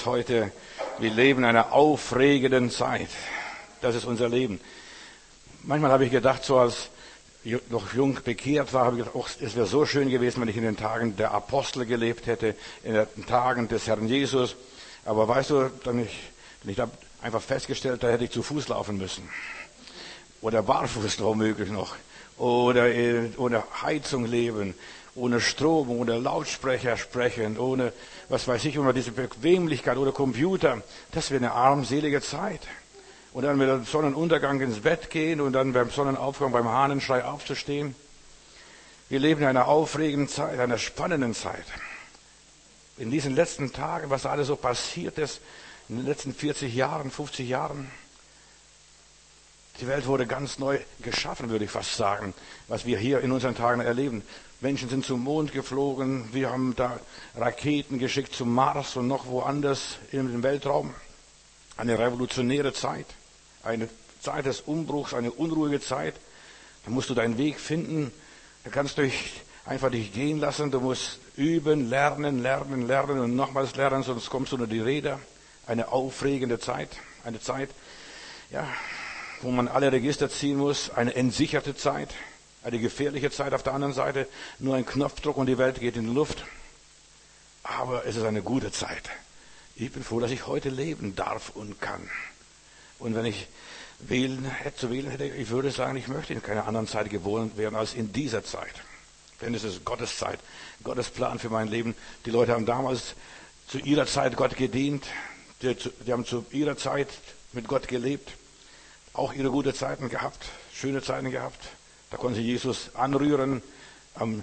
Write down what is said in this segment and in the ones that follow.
heute, wir leben in einer aufregenden Zeit. Das ist unser Leben. Manchmal habe ich gedacht, so als ich noch jung bekehrt war, habe ich gedacht, oh, es wäre so schön gewesen, wenn ich in den Tagen der Apostel gelebt hätte, in den Tagen des Herrn Jesus. Aber weißt du, ich habe einfach festgestellt, da hätte ich zu Fuß laufen müssen. Oder barfuß womöglich noch. Oder ohne Heizung leben, ohne Strom, ohne Lautsprecher sprechen, ohne, was weiß ich, ohne diese Bequemlichkeit, ohne Computer. Das wäre eine armselige Zeit. Und dann mit dem Sonnenuntergang ins Bett gehen und dann beim Sonnenaufgang beim Hahnenschrei aufzustehen. Wir leben in einer aufregenden Zeit, einer spannenden Zeit. In diesen letzten Tagen, was alles so passiert ist, in den letzten 40 Jahren, 50 Jahren, die Welt wurde ganz neu geschaffen, würde ich fast sagen, was wir hier in unseren Tagen erleben. Menschen sind zum Mond geflogen, wir haben da Raketen geschickt zum Mars und noch woanders im Weltraum. Eine revolutionäre Zeit, eine Zeit des Umbruchs, eine unruhige Zeit. Da musst du deinen Weg finden, da kannst du dich einfach dich gehen lassen, du musst üben, lernen und nochmals lernen, sonst kommst du unter die Räder. Eine aufregende Zeit, eine Zeit, ja, wo man alle Register ziehen muss, eine entsicherte Zeit, eine gefährliche Zeit auf der anderen Seite, nur ein Knopfdruck und die Welt geht in die Luft. Aber es ist eine gute Zeit. Ich bin froh, dass ich heute leben darf und kann. Und wenn ich zu wählen hätte, ich würde sagen, ich möchte in keiner anderen Zeit geboren werden als in dieser Zeit. Denn es ist Gottes Zeit, Gottes Plan für mein Leben. Die Leute haben damals zu ihrer Zeit Gott gedient, die haben zu ihrer Zeit mit Gott gelebt. Auch ihre gute Zeiten gehabt, schöne Zeiten gehabt. Da konnten sie Jesus anrühren, am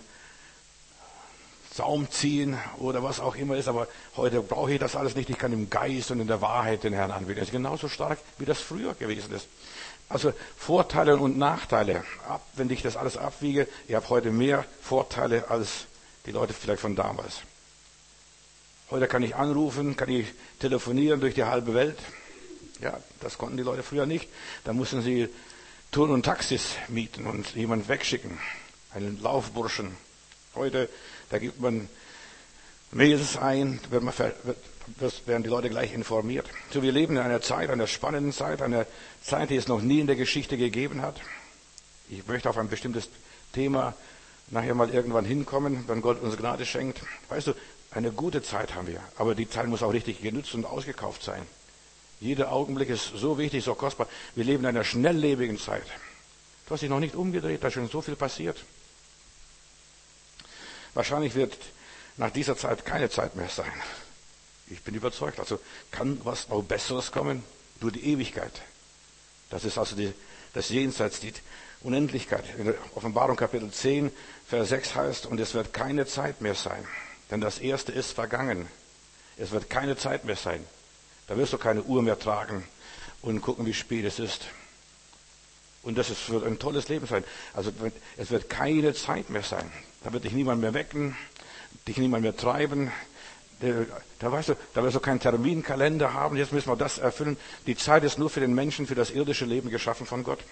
Saum ziehen oder was auch immer ist. Aber heute brauche ich das alles nicht. Ich kann im Geist und in der Wahrheit den Herrn anbeten. Das ist genauso stark, wie das früher gewesen ist. Also Vorteile und Nachteile. Wenn ich das alles abwiege, ich habe heute mehr Vorteile als die Leute vielleicht von damals. Heute kann ich anrufen, kann ich telefonieren durch die halbe Welt. Ja, das konnten die Leute früher nicht. Da mussten sie Touren und Taxis mieten und jemanden wegschicken. Einen Laufburschen. Heute, da gibt man Mails ein, werden die Leute gleich informiert. So, wir leben in einer Zeit, einer spannenden Zeit, einer Zeit, die es noch nie in der Geschichte gegeben hat. Ich möchte auf ein bestimmtes Thema nachher mal irgendwann hinkommen, wenn Gott uns Gnade schenkt. Weißt du, eine gute Zeit haben wir, aber die Zeit muss auch richtig genutzt und ausgekauft sein. Jeder Augenblick ist so wichtig, so kostbar. Wir leben in einer schnelllebigen Zeit. Du hast dich noch nicht umgedreht, da ist schon so viel passiert. Wahrscheinlich wird nach dieser Zeit keine Zeit mehr sein. Ich bin überzeugt. Also kann was noch Besseres kommen? Nur die Ewigkeit. Das ist also das Jenseits, die Unendlichkeit. In der Offenbarung Kapitel 10, Vers 6 heißt, und es wird keine Zeit mehr sein. Denn das Erste ist vergangen. Es wird keine Zeit mehr sein. Da wirst du keine Uhr mehr tragen und gucken, wie spät es ist. Und das wird ein tolles Leben sein. Also es wird keine Zeit mehr sein. Da wird dich niemand mehr wecken, dich niemand mehr treiben. Da wirst du keinen Terminkalender haben. Jetzt müssen wir das erfüllen. Die Zeit ist nur für den Menschen, für das irdische Leben geschaffen von Gott.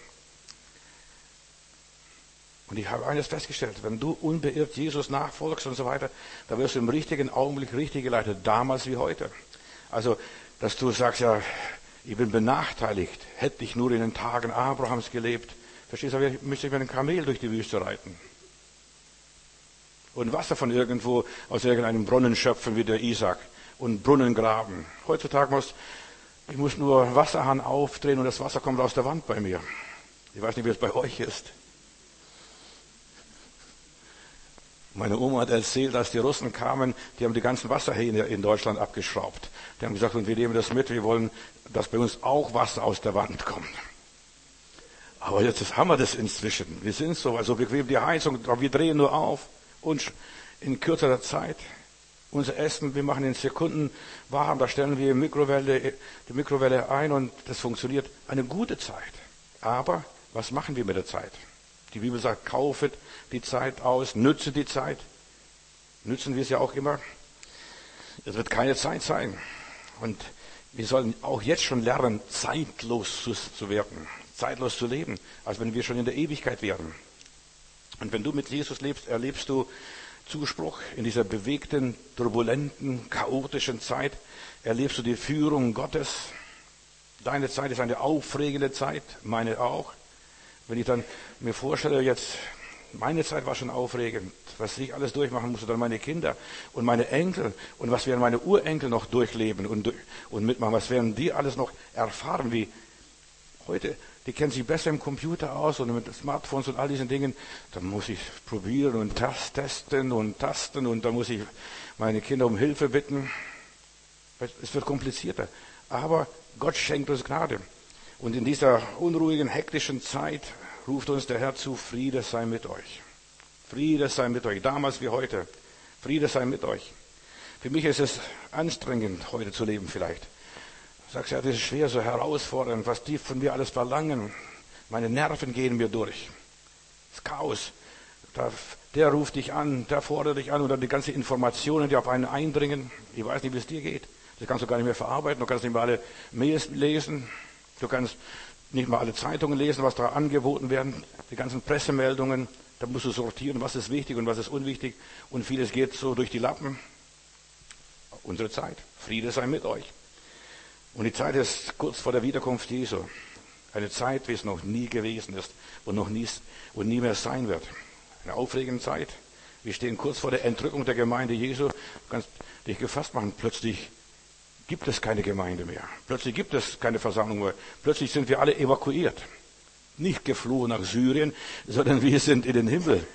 Und ich habe eines festgestellt, wenn du unbeirrt Jesus nachfolgst und so weiter, da wirst du im richtigen Augenblick richtig geleitet, damals wie heute. Also, dass du sagst, ja, ich bin benachteiligt, hätte ich nur in den Tagen Abrahams gelebt. Verstehst du, müsste ich mit einem Kamel durch die Wüste reiten. Und Wasser von irgendwo aus irgendeinem Brunnen schöpfen wie der Isaac und Brunnen graben. Heutzutage ich muss nur Wasserhahn aufdrehen und das Wasser kommt aus der Wand bei mir. Ich weiß nicht, wie es bei euch ist. Meine Oma hat erzählt, als die Russen kamen, die haben die ganzen Wasserhähne in Deutschland abgeschraubt. Die haben gesagt, und wir nehmen das mit, wir wollen, dass bei uns auch Wasser aus der Wand kommt. Aber jetzt haben wir das inzwischen. Wir sind so, also bequem die Heizung, wir drehen nur auf und in kürzerer Zeit unser Essen, wir machen in Sekunden warm, da stellen wir die Mikrowelle ein und das funktioniert. Eine gute Zeit. Aber was machen wir mit der Zeit? Die Bibel sagt, kaufet die Zeit aus, nütze die Zeit. Nützen wir es ja auch immer. Es wird keine Zeit sein. Und wir sollen auch jetzt schon lernen, zeitlos zu werden, zeitlos zu leben, als wenn wir schon in der Ewigkeit wären. Und wenn du mit Jesus lebst, erlebst du Zuspruch in dieser bewegten, turbulenten, chaotischen Zeit? Erlebst du die Führung Gottes? Deine Zeit ist eine aufregende Zeit, meine auch. Wenn ich dann mir vorstelle, jetzt, meine Zeit war schon aufregend, was ich alles durchmachen musste, dann meine Kinder und meine Enkel und was werden meine Urenkel noch durchleben und mitmachen, was werden die alles noch erfahren, wie heute, die kennen sich besser im Computer aus und mit Smartphones und all diesen Dingen, da muss ich probieren und testen und tasten und da muss ich meine Kinder um Hilfe bitten. Es wird komplizierter, aber Gott schenkt uns Gnade. Und in dieser unruhigen, hektischen Zeit ruft uns der Herr zu, Friede sei mit euch. Friede sei mit euch, damals wie heute. Friede sei mit euch. Für mich ist es anstrengend, heute zu leben vielleicht. Du sagst, ja, das ist schwer, so herausfordernd, was die von mir alles verlangen. Meine Nerven gehen mir durch. Das Chaos. Der ruft dich an, der fordert dich an und dann die ganzen Informationen, die auf einen eindringen. Ich weiß nicht, wie es dir geht. Das kannst du gar nicht mehr verarbeiten. Du kannst nicht mehr alle Mails lesen. Du kannst nicht mal alle Zeitungen lesen, was da angeboten werden. Die ganzen Pressemeldungen. Da musst du sortieren, was ist wichtig und was ist unwichtig. Und vieles geht so durch die Lappen. Unsere Zeit. Friede sei mit euch. Und die Zeit ist kurz vor der Wiederkunft Jesu. Eine Zeit, wie es noch nie gewesen ist und nie mehr sein wird. Eine aufregende Zeit. Wir stehen kurz vor der Entrückung der Gemeinde Jesu. Du kannst dich gefasst machen. Plötzlich gibt es keine Gemeinde mehr. Plötzlich gibt es keine Versammlung mehr. Plötzlich sind wir alle evakuiert. Nicht geflohen nach Syrien, sondern wir sind in den Himmel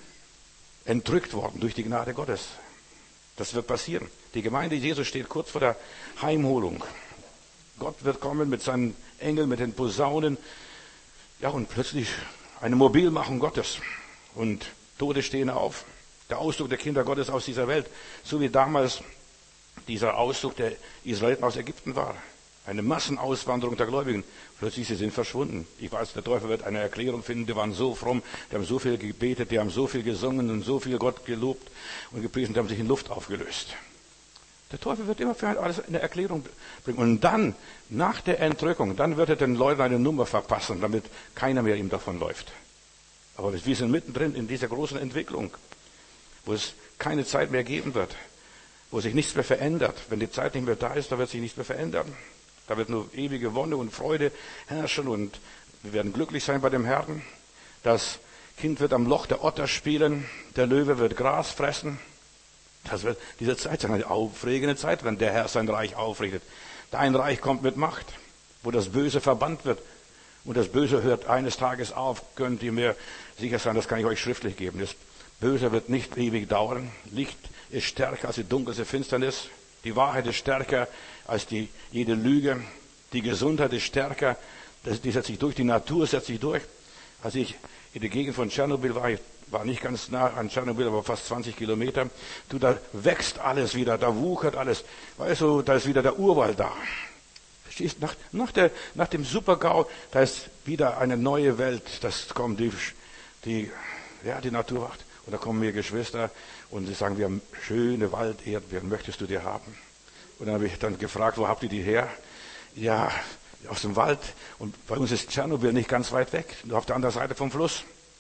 entrückt worden durch die Gnade Gottes. Das wird passieren. Die Gemeinde Jesu steht kurz vor der Heimholung. Gott wird kommen mit seinen Engeln, mit den Posaunen. Ja, und plötzlich eine Mobilmachung Gottes. Und Tote stehen auf. Der Auszug der Kinder Gottes aus dieser Welt. So wie damals dieser Auszug der Israeliten aus Ägypten war. Eine Massenauswanderung der Gläubigen. Plötzlich, sie sind verschwunden. Ich weiß, der Teufel wird eine Erklärung finden, die waren so fromm, die haben so viel gebetet, die haben so viel gesungen und so viel Gott gelobt und gepriesen, die haben sich in Luft aufgelöst. Der Teufel wird immer für alles eine Erklärung bringen. Und dann, nach der Entrückung, dann wird er den Leuten eine Nummer verpassen, damit keiner mehr ihm davonläuft. Aber wir sind mittendrin in dieser großen Entwicklung, wo es keine Zeit mehr geben wird, wo sich nichts mehr verändert. Wenn die Zeit nicht mehr da ist, da wird sich nichts mehr verändern. Da wird nur ewige Wonne und Freude herrschen und wir werden glücklich sein bei dem Herrn. Das Kind wird am Loch der Otter spielen, der Löwe wird Gras fressen. Das wird diese Zeit sein, eine aufregende Zeit, wenn der Herr sein Reich aufrichtet. Dein Reich kommt mit Macht, wo das Böse verbannt wird. Und das Böse hört eines Tages auf, könnt ihr mir sicher sein, das kann ich euch schriftlich geben. Das Böse wird nicht ewig dauern. Licht ist stärker als die dunkelste Finsternis. Die Wahrheit ist stärker als jede Lüge. Die Gesundheit ist stärker. Die setzt sich durch. Die Natur setzt sich durch. Als ich in der Gegend von Tschernobyl war, ich war nicht ganz nah an Tschernobyl, aber fast 20 Kilometer. Da wächst alles wieder, da wuchert alles. Weißt du, da ist wieder der Urwald da. Verstehst du? Nach dem Supergau, da ist wieder eine neue Welt. Das kommt die Natur wacht. Und da kommen mir Geschwister und sie sagen, wir haben schöne Walderdbeeren, möchtest du die haben? Und dann habe ich dann gefragt, wo habt ihr die her? Ja, aus dem Wald. Und bei uns ist Tschernobyl nicht ganz weit weg, nur auf der anderen Seite vom Fluss.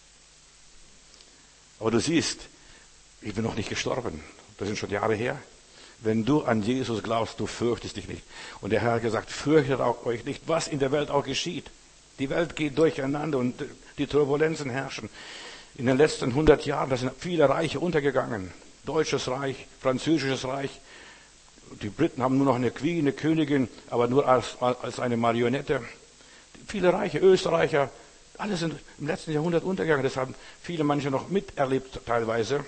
Aber du siehst, ich bin noch nicht gestorben. Das sind schon Jahre her. Wenn du an Jesus glaubst, du fürchtest dich nicht. Und der Herr hat gesagt, fürchtet auch euch nicht, was in der Welt auch geschieht. Die Welt geht durcheinander und die Turbulenzen herrschen. In den letzten 100 Jahren, da sind viele Reiche untergegangen. Deutsches Reich, Französisches Reich. Die Briten haben nur noch eine Queen, eine Königin, aber nur als eine Marionette. Viele Reiche, Österreicher, alle sind im letzten Jahrhundert untergegangen. Das haben manche noch miterlebt teilweise.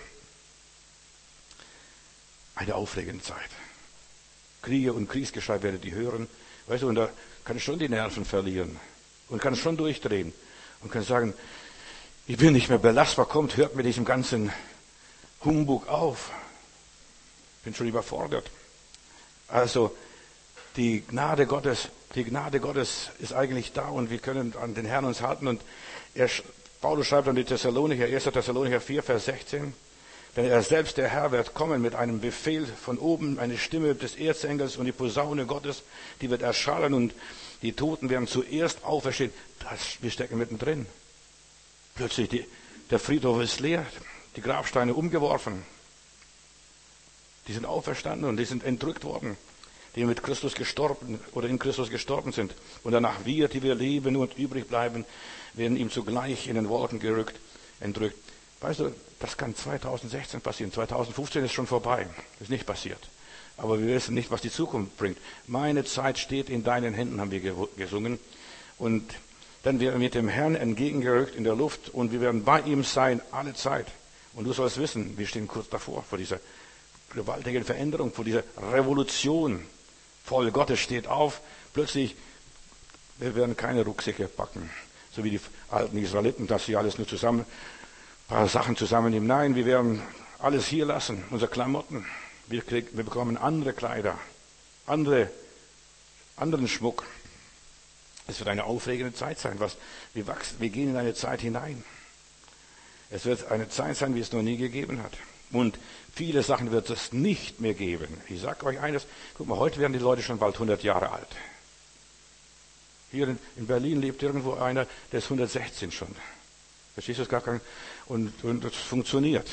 Eine aufregende Zeit. Kriege und Kriegsgeschrei werdet ihr hören. Weißt du, und da kann ich schon die Nerven verlieren. Und kann schon durchdrehen. Und kann sagen, ich bin nicht mehr belastbar, kommt, hört mit diesem ganzen Humbug auf. Bin schon überfordert. Also, die Gnade Gottes ist eigentlich da und wir können an den Herrn uns halten. Und Paulus schreibt an die Thessalonicher, 1. Thessalonicher 4, Vers 16, denn er selbst, der Herr, wird kommen mit einem Befehl von oben, eine Stimme des Erzengels und die Posaune Gottes, die wird erschallen und die Toten werden zuerst auferstehen. Wir stecken mittendrin. Plötzlich, der Friedhof ist leer, die Grabsteine umgeworfen. Die sind auferstanden und die sind entrückt worden, die mit Christus gestorben oder in Christus gestorben sind. Und danach wir, die wir leben und übrig bleiben, werden ihm zugleich in den Wolken entrückt. Weißt du, das kann 2016 passieren. 2015 ist schon vorbei. Ist nicht passiert. Aber wir wissen nicht, was die Zukunft bringt. Meine Zeit steht in deinen Händen, haben wir gesungen. Und dann werden wir mit dem Herrn entgegengerückt in der Luft und wir werden bei ihm sein, alle Zeit. Und du sollst wissen, wir stehen kurz davor, vor dieser gewaltigen Veränderung, vor dieser Revolution. Volk Gottes steht auf, plötzlich, wir werden keine Rucksäcke packen, so wie die alten Israeliten, dass sie alles nur zusammen, ein paar Sachen zusammennehmen. Nein, wir werden alles hier lassen, unsere Klamotten. Wir bekommen andere Kleider, anderen Schmuck. Es wird eine aufregende Zeit sein. Wir gehen in eine Zeit hinein. Es wird eine Zeit sein, wie es noch nie gegeben hat. Und viele Sachen wird es nicht mehr geben. Ich sage euch eines, guck mal, heute werden die Leute schon bald 100 Jahre alt. Hier in Berlin lebt irgendwo einer, der ist 116 schon. Verstehst du das gar kein? Und das funktioniert.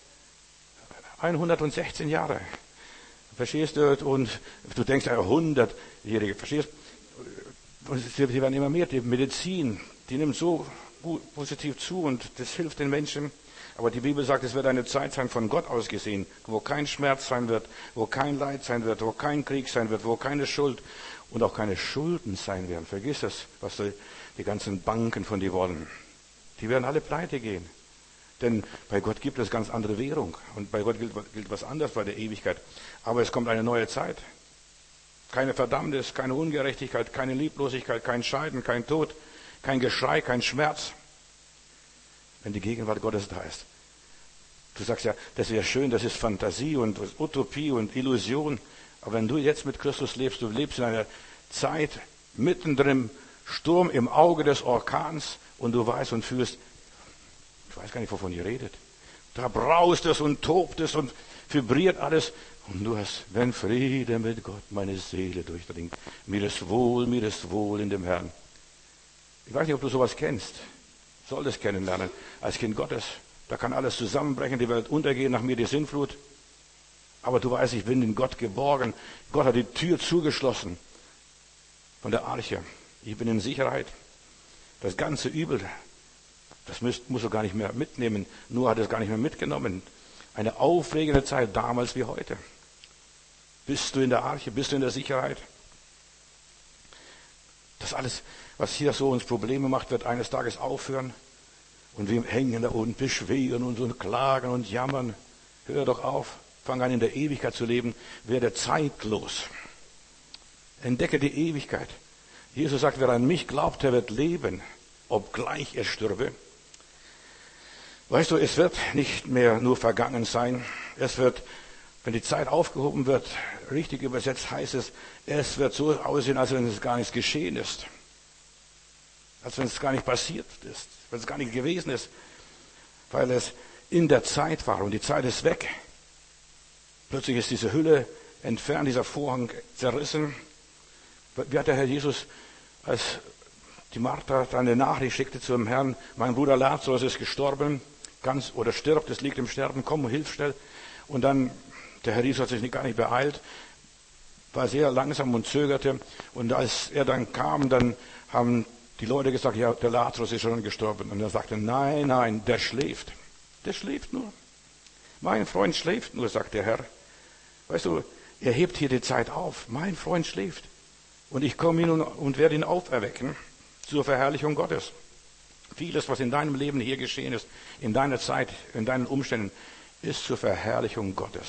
116 Jahre. Verstehst du? Und du denkst, 100-Jährige, verstehst du? Und sie werden immer mehr. Die Medizin, die nimmt so positiv zu und das hilft den Menschen. Aber die Bibel sagt, es wird eine Zeit sein, von Gott aus gesehen, wo kein Schmerz sein wird, wo kein Leid sein wird, wo kein Krieg sein wird, wo keine Schuld und auch keine Schulden sein werden. Vergiss das, was die ganzen Banken von dir wollen. Die werden alle pleite gehen. Denn bei Gott gibt es ganz andere Währung. Und bei Gott gilt was anderes bei der Ewigkeit. Aber es kommt eine neue Zeit. Keine Verdammnis, keine Ungerechtigkeit, keine Lieblosigkeit, kein Scheiden, kein Tod, kein Geschrei, kein Schmerz. Wenn die Gegenwart Gottes da ist. Du sagst ja, das wäre schön, das ist Fantasie und Utopie und Illusion. Aber wenn du jetzt mit Christus lebst, du lebst in einer Zeit mittendrin im Sturm, im Auge des Orkans und du weißt und fühlst, ich weiß gar nicht, wovon ihr redet. Da braust es und tobt es und vibriert alles. Und du hast, wenn Friede mit Gott meine Seele durchdringt. Mir ist wohl in dem Herrn. Ich weiß nicht, ob du sowas kennst. Solltest kennenlernen als Kind Gottes. Da kann alles zusammenbrechen, die Welt untergehen, nach mir die Sintflut. Aber du weißt, ich bin in Gott geborgen. Gott hat die Tür zugeschlossen von der Arche. Ich bin in Sicherheit. Das ganze Übel, das musst du gar nicht mehr mitnehmen. Noah hat es gar nicht mehr mitgenommen. Eine aufregende Zeit, damals wie heute. Bist du in der Arche? Bist du in der Sicherheit? Das alles, was hier so uns Probleme macht, wird eines Tages aufhören. Und wir hängen da und beschweren uns und klagen und jammern. Hör doch auf. Fang an, in der Ewigkeit zu leben. Werde zeitlos. Entdecke die Ewigkeit. Jesus sagt, wer an mich glaubt, der wird leben, obgleich er stürbe. Weißt du, es wird nicht mehr nur vergangen sein. Es wird, wenn die Zeit aufgehoben wird, richtig übersetzt heißt es wird so aussehen, als wenn es gar nichts geschehen ist. Als wenn es gar nicht passiert ist. Wenn es gar nicht gewesen ist. Weil es in der Zeit war und die Zeit ist weg. Plötzlich ist diese Hülle entfernt, dieser Vorhang zerrissen. Wie hat der Herr Jesus, als die Martha eine Nachricht schickte zum Herrn, mein Bruder Lazarus ist gestorben, oder stirbt, es liegt im Sterben, komm, hilf schnell. Und dann, der Herr Jesus hat sich gar nicht beeilt, war sehr langsam und zögerte. Und als er dann kam, dann haben die Leute gesagt, ja, der Lazarus ist schon gestorben. Und er sagte, nein, der schläft. Der schläft nur. Mein Freund schläft nur, sagt der Herr. Weißt du, er hebt hier die Zeit auf. Mein Freund schläft. Und ich komme hin und werde ihn auferwecken zur Verherrlichung Gottes. Vieles, was in deinem Leben hier geschehen ist, in deiner Zeit, in deinen Umständen, ist zur Verherrlichung Gottes.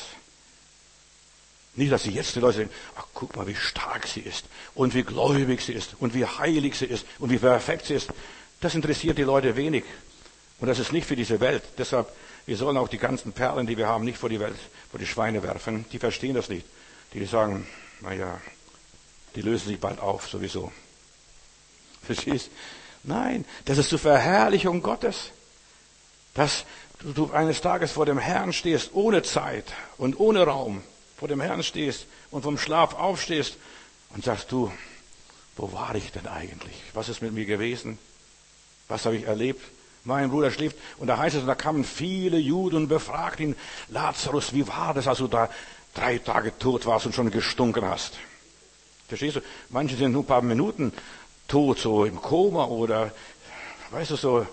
Nicht, dass sie jetzt die Leute sagen, ach, guck mal, wie stark sie ist und wie gläubig sie ist und wie heilig sie ist und wie perfekt sie ist. Das interessiert die Leute wenig. Und das ist nicht für diese Welt. Deshalb, wir sollen auch die ganzen Perlen, die wir haben, nicht vor die Welt, vor die Schweine werfen. Die verstehen das nicht. Die sagen, naja, die lösen sich bald auf, sowieso. Verstehst? Nein, das ist zur Verherrlichung Gottes. Dass du eines Tages vor dem Herrn stehst, ohne Zeit und ohne Raum, vor dem Herrn stehst und vom Schlaf aufstehst und sagst du, wo war ich denn eigentlich? Was ist mit mir gewesen? Was habe ich erlebt? Mein Bruder schläft. Und da heißt es, und da kamen viele Juden und befragten ihn, Lazarus, wie war das, als du da 3 Tage tot warst und schon gestunken hast. Verstehst du? Manche sind nur ein paar Minuten tot, so im Koma oder, weißt du, so,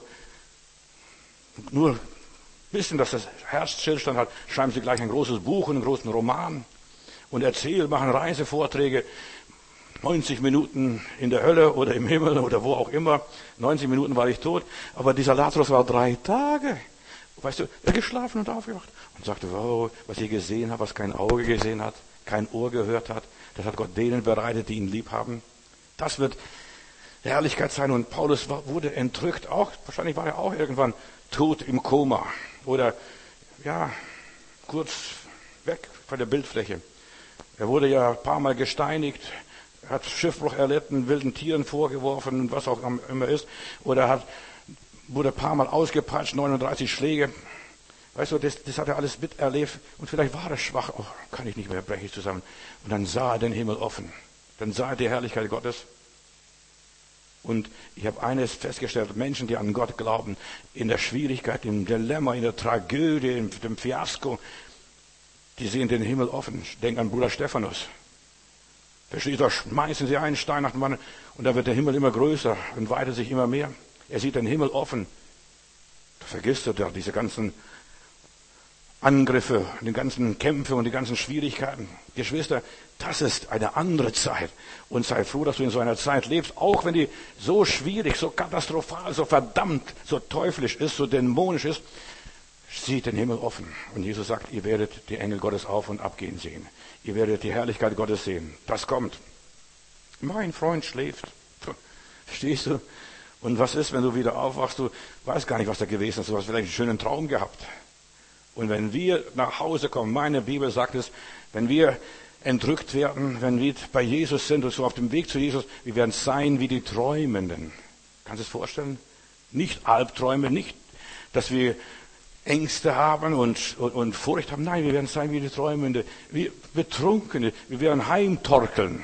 nur ein bisschen, dass das Herz Stillstand hat, schreiben sie gleich ein großes Buch und einen großen Roman und machen Reisevorträge, 90 Minuten in der Hölle oder im Himmel oder wo auch immer, 90 Minuten war ich tot, aber dieser Lazarus war 3 Tage. Weißt du, er geschlafen und aufgewacht und sagte, wow, was ich gesehen habe, was kein Auge gesehen hat, kein Ohr gehört hat, das hat Gott denen bereitet, die ihn lieb haben. Das wird Herrlichkeit sein. Und Paulus wurde entrückt, auch, wahrscheinlich war er auch irgendwann tot im Koma oder, ja, kurz weg von der Bildfläche. Er wurde ja ein paar Mal gesteinigt, hat Schiffbruch erlitten, wilden Tieren vorgeworfen, was auch immer ist, oder wurde ein paar Mal ausgepeitscht, 39 Schläge. Weißt du, das hat er alles miterlebt und vielleicht war er schwach, oh, kann ich nicht mehr, breche ich zusammen. Und dann sah er den Himmel offen, dann sah er die Herrlichkeit Gottes. Und ich habe eines festgestellt, Menschen, die an Gott glauben, in der Schwierigkeit, im Dilemma, in der Tragödie, in dem Fiasko, die sehen den Himmel offen. Denk an Bruder Stephanus. Verstehst du, da schmeißen sie einen Stein nach dem anderen und da wird der Himmel immer größer und weitet sich immer mehr. Er sieht den Himmel offen. Da vergisst er da diese ganzen Angriffe, die ganzen Kämpfe und die ganzen Schwierigkeiten. Geschwister, das ist eine andere Zeit. Und sei froh, dass du in so einer Zeit lebst, auch wenn die so schwierig, so katastrophal, so verdammt, so teuflisch ist, so dämonisch ist. Sieht den Himmel offen. Und Jesus sagt, ihr werdet die Engel Gottes auf und abgehen sehen. Ihr werdet die Herrlichkeit Gottes sehen. Das kommt. Mein Freund schläft. Verstehst du? Und was ist, wenn du wieder aufwachst? Du weißt gar nicht, was da gewesen ist. Du hast vielleicht einen schönen Traum gehabt. Und wenn wir nach Hause kommen, meine Bibel sagt es, wenn wir entrückt werden, wenn wir bei Jesus sind und so auf dem Weg zu Jesus, wir werden sein wie die Träumenden. Kannst du es vorstellen? Nicht Albträume, nicht, dass wir Ängste haben und Furcht haben. Nein, wir werden sein wie die Träumende, wie Betrunkene. Wir werden heimtorkeln.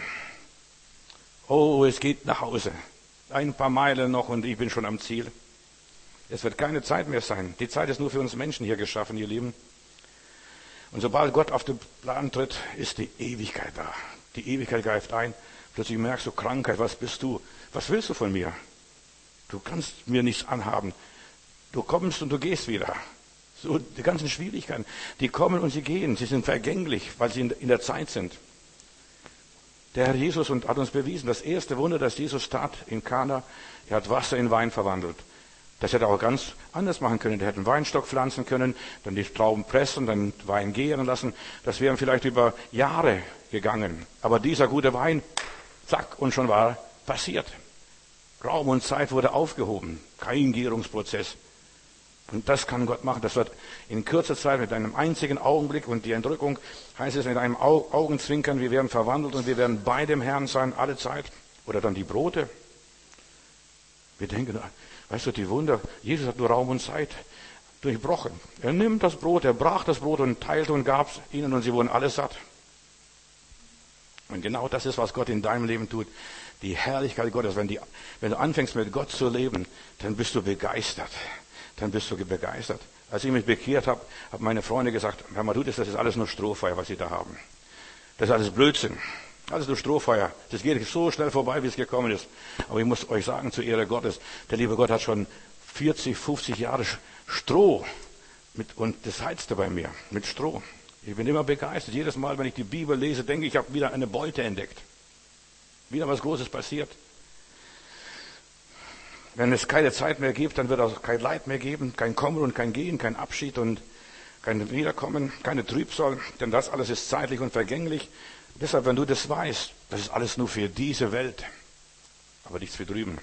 Oh, es geht nach Hause. Ein paar Meilen noch und ich bin schon am Ziel. Es wird keine Zeit mehr sein. Die Zeit ist nur für uns Menschen hier geschaffen, ihr Lieben. Und sobald Gott auf den Plan tritt, ist die Ewigkeit da. Die Ewigkeit greift ein. Plötzlich merkst du, Krankheit, was bist du? Was willst du von mir? Du kannst mir nichts anhaben. Du kommst und du gehst wieder. So, die ganzen Schwierigkeiten, die kommen und sie gehen. Sie sind vergänglich, weil sie in der Zeit sind. Der Herr Jesus hat uns bewiesen, das erste Wunder, das Jesus tat in Kana, er hat Wasser in Wein verwandelt. Das hätte er auch ganz anders machen können. Er hätte einen Weinstock pflanzen können, dann die Trauben pressen, dann Wein gären lassen. Das wären vielleicht über Jahre gegangen. Aber dieser gute Wein, zack, und schon war passiert. Raum und Zeit wurde aufgehoben. Kein Gärungsprozess. Und das kann Gott machen. Das wird in kurzer Zeit mit einem einzigen Augenblick und die Entrückung heißt es mit einem Augenzwinkern, wir werden verwandelt und wir werden bei dem Herrn sein, alle Zeit. Oder dann die Brote. Wir denken, weißt du, die Wunder, Jesus hat nur Raum und Zeit durchbrochen. Er nimmt das Brot, er brach das Brot und teilte und gab es ihnen und sie wurden alle satt. Und genau das ist, was Gott in deinem Leben tut. Die Herrlichkeit Gottes. Wenn du anfängst mit Gott zu leben, dann bist du begeistert. Dann bist du begeistert. Als ich mich bekehrt habe, haben meine Freunde gesagt, Herr Madudis, das ist alles nur Strohfeuer, was Sie da haben. Das ist alles Blödsinn. Alles nur Strohfeuer. Das geht so schnell vorbei, wie es gekommen ist. Aber ich muss euch sagen, zur Ehre Gottes, der liebe Gott hat schon 40, 50 Jahre Stroh und das heizte bei mir mit Stroh. Ich bin immer begeistert. Jedes Mal, wenn ich die Bibel lese, denke ich, ich habe wieder eine Beute entdeckt. Wieder was Großes passiert. Wenn es keine Zeit mehr gibt, dann wird auch kein Leid mehr geben, kein Kommen und kein Gehen, kein Abschied und kein Wiederkommen, keine Trübsal, denn das alles ist zeitlich und vergänglich. Deshalb, wenn du das weißt, das ist alles nur für diese Welt, aber nichts für drüben.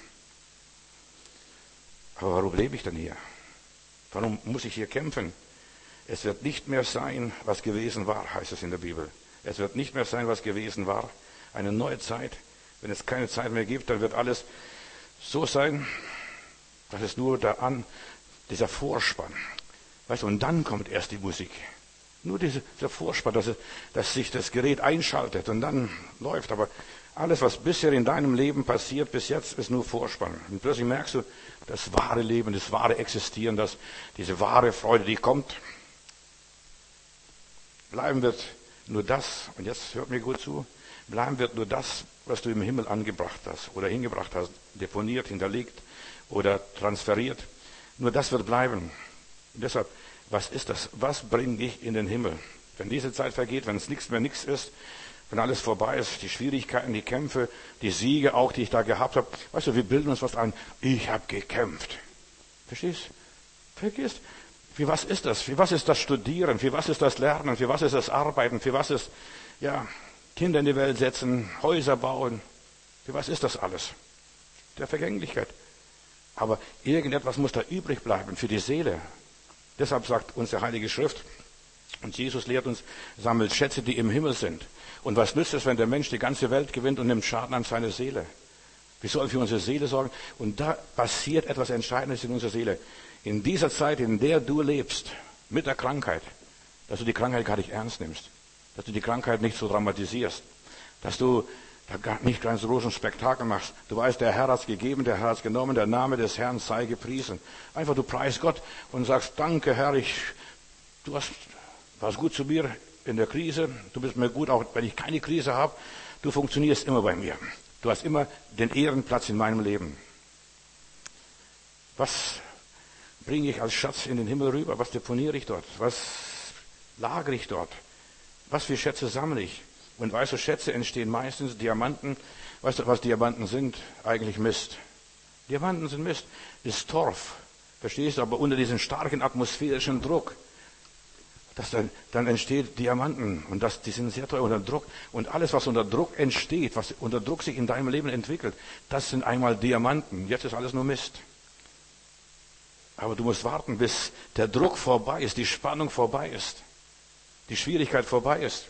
Aber warum lebe ich denn hier? Warum muss ich hier kämpfen? Es wird nicht mehr sein, was gewesen war, heißt es in der Bibel. Es wird nicht mehr sein, was gewesen war. Eine neue Zeit. Wenn es keine Zeit mehr gibt, dann wird alles so sein, dass es nur dieser Vorspann. Weißt du, und dann kommt erst die Musik. Nur dieser Vorspann, dass sich das Gerät einschaltet und dann läuft. Aber alles, was bisher in deinem Leben passiert, bis jetzt, ist nur Vorspann. Und plötzlich merkst du, das wahre Leben, das wahre Existieren, diese wahre Freude, die kommt. Bleiben wird Nur das, und jetzt hört mir gut zu, bleiben wird nur das, was du im Himmel angebracht hast oder hingebracht hast, deponiert, hinterlegt oder transferiert. Nur das wird bleiben. Und deshalb, was ist das? Was bringt dich in den Himmel? Wenn diese Zeit vergeht, wenn es nichts mehr nichts ist, wenn alles vorbei ist, die Schwierigkeiten, die Kämpfe, die Siege auch, die ich da gehabt habe. Weißt du, wir bilden uns was ein. Ich habe gekämpft. Verstehst? Vergisst. Für was ist das? Für was ist das Studieren? Für was ist das Lernen? Für was ist das Arbeiten? Für was ist, Kinder in die Welt setzen, Häuser bauen? Für was ist das alles? Der Vergänglichkeit. Aber irgendetwas muss da übrig bleiben für die Seele. Deshalb sagt uns der Heilige Schrift, und Jesus lehrt uns, sammelt Schätze, die im Himmel sind. Und was nützt es, wenn der Mensch die ganze Welt gewinnt und nimmt Schaden an seine Seele? Wir sollen für unsere Seele sorgen. Und da passiert etwas Entscheidendes in unserer Seele. In dieser Zeit, in der du lebst, mit der Krankheit, dass du die Krankheit gar nicht ernst nimmst. Dass du die Krankheit nicht so dramatisierst. Dass du da gar nicht ganz großen Spektakel machst. Du weißt, der Herr hat es gegeben, der Herr hat es genommen, der Name des Herrn sei gepriesen. Einfach du preist Gott und sagst, danke Herr, du warst gut zu mir in der Krise, du bist mir gut, auch wenn ich keine Krise habe, du funktionierst immer bei mir. Du hast immer den Ehrenplatz in meinem Leben. Was bringe ich als Schatz in den Himmel rüber? Was deponiere ich dort? Was lagere ich dort? Was für Schätze sammle ich? Und weißt du, Schätze entstehen meistens, Diamanten. Weißt du, was Diamanten sind? Eigentlich Mist. Diamanten sind Mist. Das ist Torf. Verstehst du? Aber unter diesem starken atmosphärischen Druck, dann entsteht Diamanten. Und die sind sehr teuer unter Druck. Und alles, was unter Druck entsteht, was unter Druck sich in deinem Leben entwickelt, das sind einmal Diamanten. Jetzt ist alles nur Mist. Aber du musst warten, bis der Druck vorbei ist, die Spannung vorbei ist, die Schwierigkeit vorbei ist.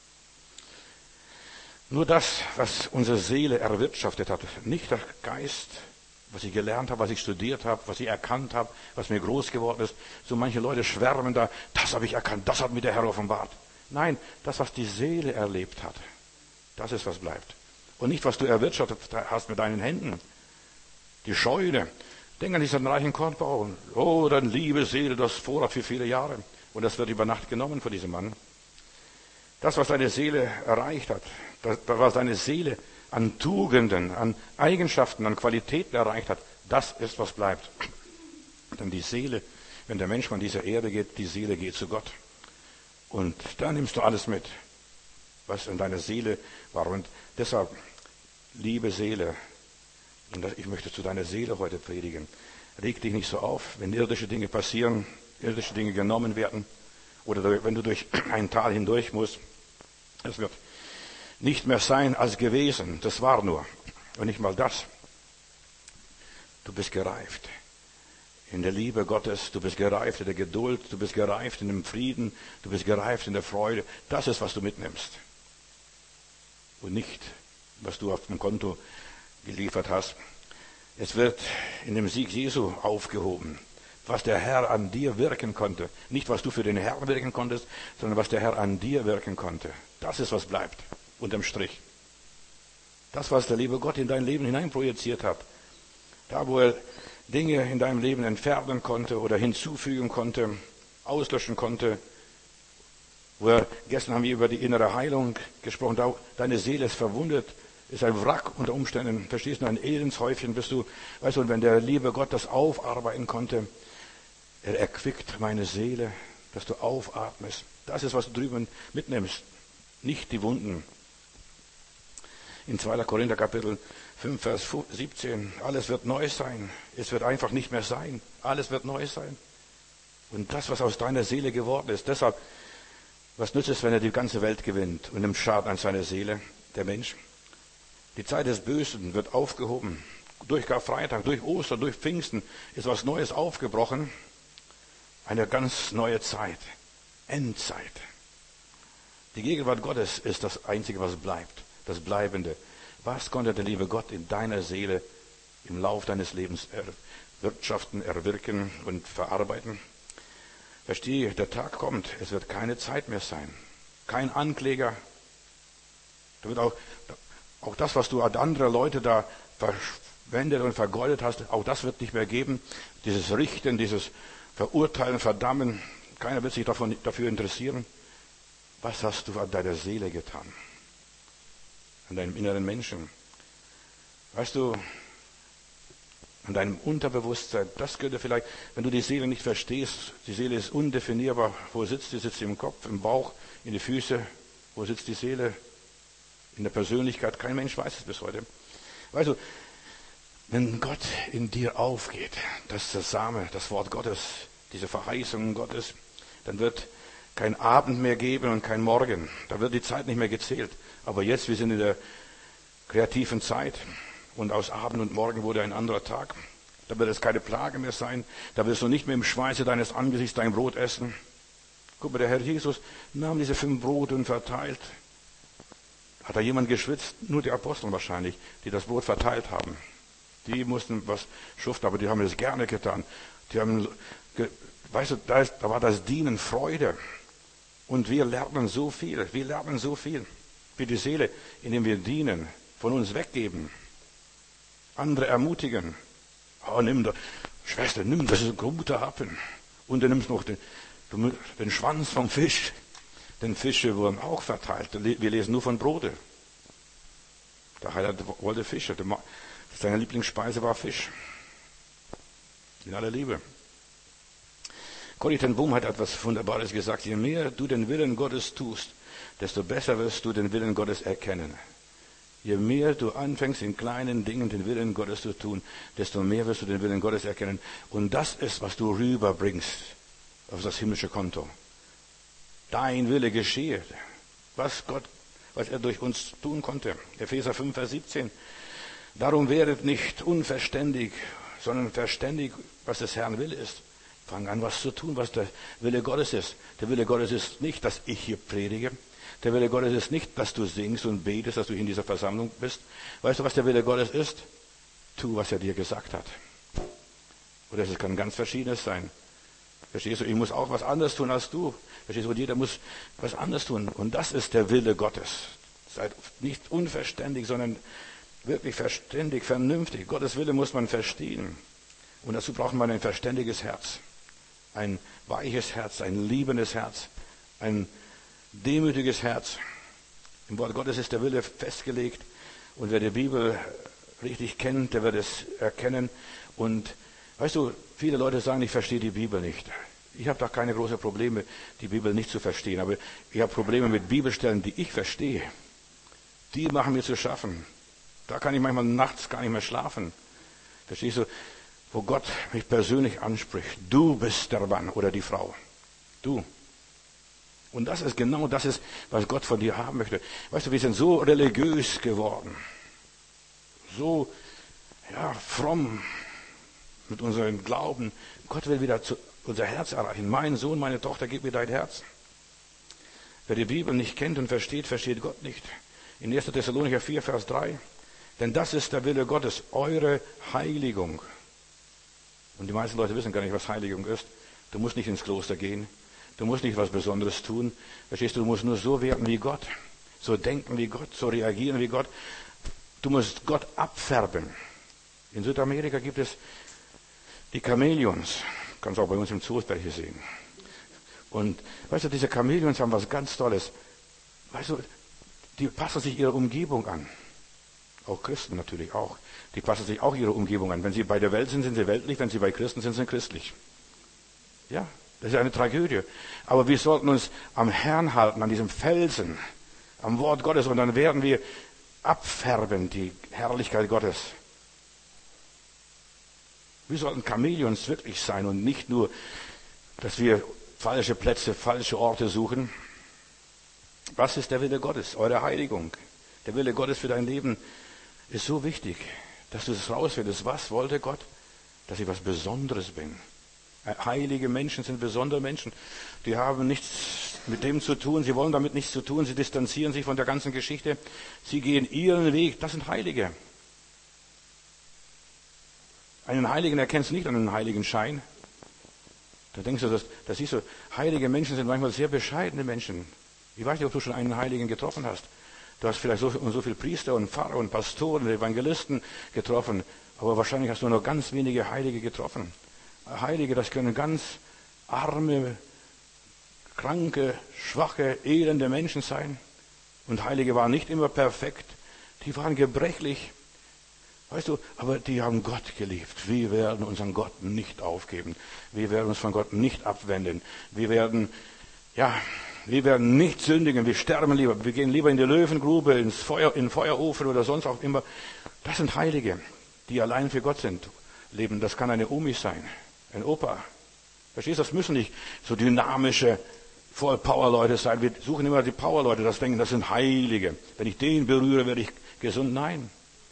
Nur das, was unsere Seele erwirtschaftet hat, nicht der Geist, was ich gelernt habe, was ich studiert habe, was ich erkannt habe, was mir groß geworden ist. So manche Leute schwärmen da, das habe ich erkannt, das hat mir der Herr offenbart. Nein, das, was die Seele erlebt hat, das ist, was bleibt. Und nicht, was du erwirtschaftet hast mit deinen Händen. Die Scheune. Denk an diesen reichen Kornbau. Oh, dann liebe Seele, das Vorrat für viele Jahre. Und das wird über Nacht genommen von diesem Mann. Das, was deine Seele erreicht hat, das, was deine Seele an Tugenden, an Eigenschaften, an Qualitäten erreicht hat, das ist, was bleibt. Denn die Seele, wenn der Mensch von dieser Erde geht, die Seele geht zu Gott. Und da nimmst du alles mit, was in deiner Seele war. Und deshalb, liebe Seele, und ich möchte zu deiner Seele heute predigen, reg dich nicht so auf, wenn irdische Dinge passieren, irdische Dinge genommen werden, oder wenn du durch ein Tal hindurch musst. Es wird nicht mehr sein als gewesen. Das war nur. Und nicht mal das. Du bist gereift in der Liebe Gottes. Du bist gereift in der Geduld. Du bist gereift in dem Frieden. Du bist gereift in der Freude. Das ist, was du mitnimmst. Und nicht, was du auf dem Konto geliefert hast. Es wird in dem Sieg Jesu aufgehoben. Was der Herr an dir wirken konnte. Nicht, was du für den Herrn wirken konntest, sondern was der Herr an dir wirken konnte. Das ist, was bleibt. Unterm Strich. Das, was der liebe Gott in dein Leben hineinprojiziert hat. Da, wo er Dinge in deinem Leben entfernen konnte oder hinzufügen konnte, auslöschen konnte. Gestern haben wir über die innere Heilung gesprochen. Deine Seele ist verwundet, ist ein Wrack unter Umständen. Verstehst du, ein Elendshäufchen bist du. Weißt du, und wenn der liebe Gott das aufarbeiten konnte, er erquickt meine Seele, dass du aufatmest. Das ist, was du drüben mitnimmst. Nicht die Wunden. In 2. Korinther Kapitel 5, Vers 17. Alles wird neu sein. Es wird einfach nicht mehr sein. Alles wird neu sein. Und das, was aus deiner Seele geworden ist. Deshalb, was nützt es, wenn er die ganze Welt gewinnt und nimmt Schaden an seiner Seele, der Mensch? Die Zeit des Bösen wird aufgehoben. Durch Karfreitag, durch Ostern, durch Pfingsten ist was Neues aufgebrochen. Eine ganz neue Zeit. Endzeit. Die Gegenwart Gottes ist das Einzige, was bleibt. Das Bleibende. Was konnte der liebe Gott in deiner Seele im Lauf deines Lebens erwirtschaften, erwirken und verarbeiten? Verstehe, der Tag kommt, es wird keine Zeit mehr sein. Kein Ankläger. Da wird auch das, was du an andere Leute da verschwendet und vergeudet hast, auch das wird nicht mehr geben. Dieses Richten, dieses Verurteilen, Verdammen, keiner wird sich dafür interessieren. Was hast du an deiner Seele getan? An deinem inneren Menschen? Weißt du, an deinem Unterbewusstsein, das könnte vielleicht, wenn du die Seele nicht verstehst, die Seele ist undefinierbar. Wo sitzt sie? Sitzt sie im Kopf, im Bauch, in die Füße? Wo sitzt die Seele? In der Persönlichkeit? Kein Mensch weiß es bis heute. Weißt du, wenn Gott in dir aufgeht, das ist der Same, das Wort Gottes, diese Verheißungen Gottes, dann wird kein Abend mehr geben und kein Morgen. Da wird die Zeit nicht mehr gezählt. Aber jetzt, wir sind in der kreativen Zeit. Und aus Abend und Morgen wurde ein anderer Tag. Da wird es keine Plage mehr sein. Da wirst du nicht mehr im Schweiße deines Angesichts dein Brot essen. Guck mal, der Herr Jesus nahm diese 5 Brote und verteilt. Hat da jemand geschwitzt? Nur die Apostel wahrscheinlich, die das Brot verteilt haben. Die mussten was schuften, aber die haben es gerne getan. Die haben, weißt du, da war das Dienen Freude. Und wir lernen so viel. Wir lernen so viel für die Seele, indem wir dienen, von uns weggeben. Andere ermutigen. Oh, Schwester, nimm, das ist ein guter Happen. Und du nimmst noch den Schwanz vom Fisch. Denn Fische wurden auch verteilt. Wir lesen nur von Brote. Der Heiland wollte Fische. Seine Lieblingsspeise war Fisch. In aller Liebe. Corrie ten Boom hat etwas Wunderbares gesagt. Je mehr du den Willen Gottes tust, desto besser wirst du den Willen Gottes erkennen. Je mehr du anfängst, in kleinen Dingen den Willen Gottes zu tun, desto mehr wirst du den Willen Gottes erkennen. Und das ist, was du rüberbringst auf das himmlische Konto. Dein Wille geschehe, was er durch uns tun konnte. Epheser 5, Vers 17. Darum werdet nicht unverständig, sondern verständig, was des Herrn Wille ist. Fang an, was zu tun, was der Wille Gottes ist. Der Wille Gottes ist nicht, dass ich hier predige. Der Wille Gottes ist nicht, dass du singst und betest, dass du in dieser Versammlung bist. Weißt du, was der Wille Gottes ist? Tu, was er dir gesagt hat. Oder es kann ganz Verschiedenes sein. Verstehst du? Ich muss auch was anderes tun als du. Verstehst du? Und jeder muss was anderes tun. Und das ist der Wille Gottes. Seid nicht unverständig, sondern wirklich verständig, vernünftig. Gottes Wille muss man verstehen. Und dazu braucht man ein verständiges Herz. Ein weiches Herz, ein liebendes Herz, ein demütiges Herz. Im Wort Gottes ist der Wille festgelegt. Und wer die Bibel richtig kennt, der wird es erkennen. Und weißt du, viele Leute sagen, ich verstehe die Bibel nicht. Ich habe da keine großen Probleme, die Bibel nicht zu verstehen. Aber ich habe Probleme mit Bibelstellen, die ich verstehe. Die machen mir zu schaffen. Da kann ich manchmal nachts gar nicht mehr schlafen. Verstehst du? Wo Gott mich persönlich anspricht. Du bist der Mann oder die Frau. Du. Und das ist genau das, was Gott von dir haben möchte. Weißt du, wir sind so religiös geworden. So, fromm mit unserem Glauben. Gott will wieder unser Herz erreichen. Mein Sohn, meine Tochter, gib mir dein Herz. Wer die Bibel nicht kennt und versteht, versteht Gott nicht. In 1. Thessalonicher 4, Vers 3. Denn das ist der Wille Gottes, eure Heiligung. Und die meisten Leute wissen gar nicht, was Heiligung ist. Du musst nicht ins Kloster gehen. Du musst nicht was Besonderes tun. Verstehst du, du musst nur so werden wie Gott. So denken wie Gott, so reagieren wie Gott. Du musst Gott abfärben. In Südamerika gibt es die Chamäleons. Kannst auch bei uns im Zoo welche sehen. Und weißt du, diese Chamäleons haben was ganz Tolles. Weißt du, die passen sich ihrer Umgebung an. Auch Christen natürlich auch. Die passen sich auch ihrer Umgebung an. Wenn sie bei der Welt sind, sind sie weltlich. Wenn sie bei Christen sind, sind sie christlich. Ja, das ist eine Tragödie. Aber wir sollten uns am Herrn halten, an diesem Felsen, am Wort Gottes. Und dann werden wir abfärben, die Herrlichkeit Gottes. Wir sollten Chamäleons wirklich sein und nicht nur, dass wir falsche Plätze, falsche Orte suchen. Was ist der Wille Gottes? Eure Heiligung. Der Wille Gottes für dein Leben ist so wichtig, dass du es rausfindest. Was wollte Gott? Dass ich was Besonderes bin. Heilige Menschen sind besondere Menschen. Die haben nichts mit dem zu tun. Sie wollen damit nichts zu tun. Sie distanzieren sich von der ganzen Geschichte. Sie gehen ihren Weg. Das sind Heilige. Einen Heiligen erkennst du nicht an einem heiligen Schein. Da denkst du, das siehst du, heilige Menschen sind manchmal sehr bescheidene Menschen. Ich weiß nicht, ob du schon einen Heiligen getroffen hast. Du hast vielleicht so viele Priester und Pfarrer und Pastoren und Evangelisten getroffen, aber wahrscheinlich hast du nur ganz wenige Heilige getroffen. Heilige, das können ganz arme kranke, schwache, elende Menschen sein. Und Heilige waren nicht immer perfekt. Die waren gebrechlich. Weißt du, aber die haben Gott geliebt. Wir werden unseren Gott nicht aufgeben. Wir werden uns von Gott nicht abwenden. Wir werden nicht sündigen. Wir sterben lieber. Wir gehen lieber in die Löwengrube, in den Feuerofen oder sonst auch immer. Das sind Heilige, die allein für Gott leben. Das kann eine Omi sein, ein Opa. Verstehst du, das müssen nicht so dynamische, voll Power-Leute sein. Wir suchen immer die Power-Leute, das denken, das sind Heilige. Wenn ich den berühre, werde ich gesund. Nein.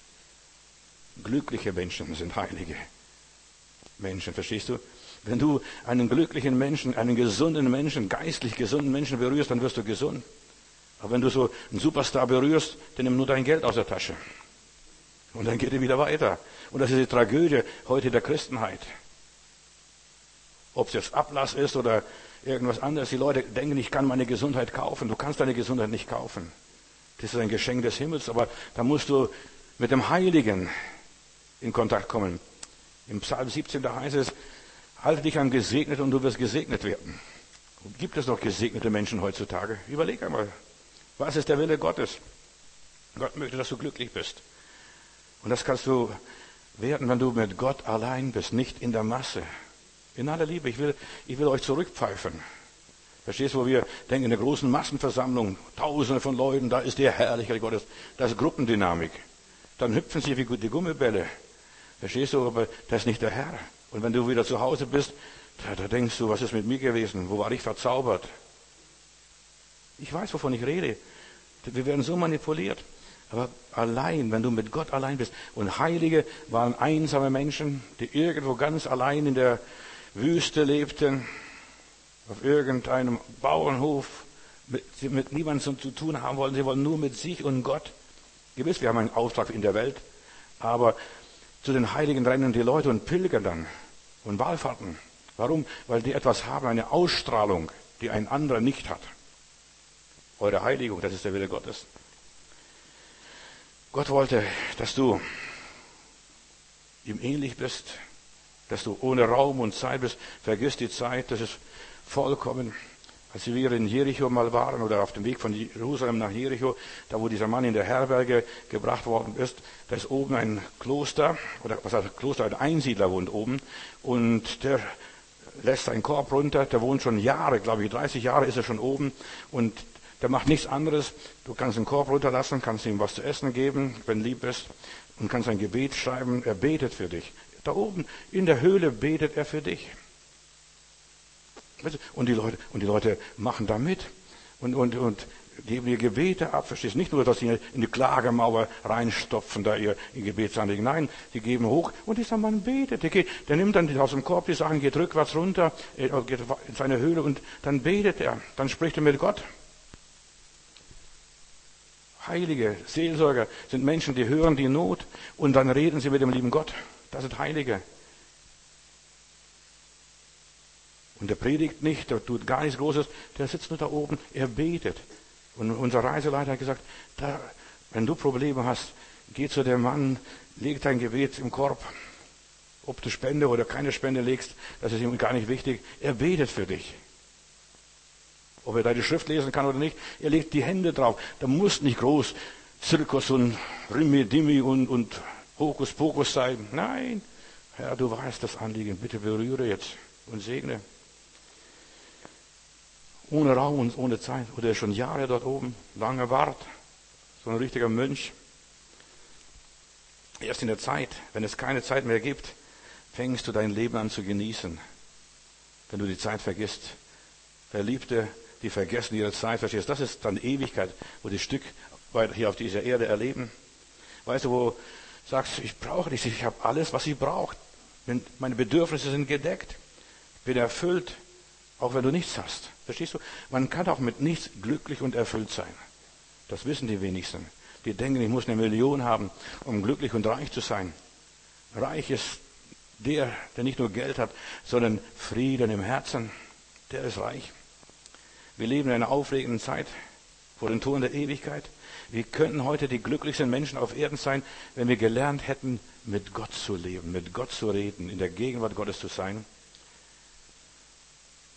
Glückliche Menschen sind heilige Menschen, verstehst du? Wenn du einen glücklichen Menschen, einen gesunden Menschen, geistlich gesunden Menschen berührst, dann wirst du gesund. Aber wenn du so einen Superstar berührst, dann nimm nur dein Geld aus der Tasche. Und dann geht er wieder weiter. Und das ist die Tragödie heute der Christenheit. Ob es jetzt Ablass ist oder irgendwas anderes. Die Leute denken, ich kann meine Gesundheit kaufen. Du kannst deine Gesundheit nicht kaufen. Das ist ein Geschenk des Himmels, aber da musst du mit dem Heiligen in Kontakt kommen. Im Psalm 17, da heißt es, halte dich an gesegnet und du wirst gesegnet werden. Und gibt es noch gesegnete Menschen heutzutage? Überleg einmal, was ist der Wille Gottes? Gott möchte, dass du glücklich bist. Und das kannst du werden, wenn du mit Gott allein bist, nicht in der Masse. In aller Liebe, ich will euch zurückpfeifen. Verstehst du, wo wir denken, in der großen Massenversammlung, Tausende von Leuten, da ist die Herrlichkeit Gottes. Das ist Gruppendynamik. Dann hüpfen sie wie die Gummibälle. Verstehst du, aber das ist nicht der Herr. Und wenn du wieder zu Hause bist, da denkst du, was ist mit mir gewesen? Wo war ich verzaubert? Ich weiß, wovon ich rede. Wir werden so manipuliert. Aber allein, wenn du mit Gott allein bist. Und Heilige waren einsame Menschen, die irgendwo ganz allein in der Wüste lebten, auf irgendeinem Bauernhof, mit niemandem zu tun haben wollen. Sie wollen nur mit sich und Gott. Gewiss, wir haben einen Auftrag in der Welt, aber zu den Heiligen rennen die Leute und pilgern dann und wallfahrten. Warum? Weil die etwas haben, eine Ausstrahlung, die ein anderer nicht hat. Eure Heiligung, das ist der Wille Gottes. Gott wollte, dass du ihm ähnlich bist, dass du ohne Raum und Zeit bist. Vergiss die Zeit, das ist vollkommen. Als wir in Jericho mal waren oder auf dem Weg von Jerusalem nach Jericho, da wo dieser Mann in der Herberge gebracht worden ist, da ist oben ein Kloster, oder was heißt Kloster, ein Einsiedler wohnt oben und der lässt seinen Korb runter, der wohnt schon Jahre, glaube ich, 30 Jahre ist er schon oben und der macht nichts anderes. Du kannst den Korb runterlassen, kannst ihm was zu essen geben, wenn lieb ist und kannst ein Gebet schreiben, er betet für dich. Da oben in der Höhle betet er für dich. Und die Leute machen da mit und geben ihr Gebete ab. Verstehst du? Nicht nur, dass sie in die Klagemauer reinstopfen, da ihr Gebetsanliegen. Nein, die geben hoch und dieser Mann betet. Der nimmt dann aus dem Korb die Sachen, geht rückwärts runter, geht in seine Höhle und dann betet er. Dann spricht er mit Gott. Heilige Seelsorger sind Menschen, die hören die Not und dann reden sie mit dem lieben Gott. Das sind Heilige. Und der predigt nicht, der tut gar nichts Großes, der sitzt nur da oben, er betet. Und unser Reiseleiter hat gesagt, wenn du Probleme hast, geh zu dem Mann, leg dein Gebet im Korb. Ob du Spende oder keine Spende legst, das ist ihm gar nicht wichtig. Er betet für dich. Ob er deine Schrift lesen kann oder nicht, er legt die Hände drauf. Da muss nicht groß Zirkus und Rimmi-Dimmi und Hokuspokus sein. Nein, Herr, du weißt das Anliegen, bitte berühre jetzt und segne. Ohne Raum und ohne Zeit. Oder er ist schon Jahre dort oben, lange Bart, so ein richtiger Mönch. Erst in der Zeit, wenn es keine Zeit mehr gibt, fängst du dein Leben an zu genießen. Wenn du die Zeit vergisst. Verliebte, die vergessen ihre Zeit, verstehst du? Das ist dann Ewigkeit, wo die Stück weiter hier auf dieser Erde erleben. Weißt du, wo du sagst, ich brauche nichts, ich habe alles, was ich brauche. Meine Bedürfnisse sind gedeckt. Ich bin erfüllt, auch wenn du nichts hast. Verstehst du? Man kann auch mit nichts glücklich und erfüllt sein. Das wissen die wenigsten. Die denken, ich muss 1 Million haben, um glücklich und reich zu sein. Reich ist der nicht nur Geld hat, sondern Frieden im Herzen. Der ist reich. Wir leben in einer aufregenden Zeit vor den Toren der Ewigkeit. Wir könnten heute die glücklichsten Menschen auf Erden sein, wenn wir gelernt hätten, mit Gott zu leben, mit Gott zu reden, in der Gegenwart Gottes zu sein.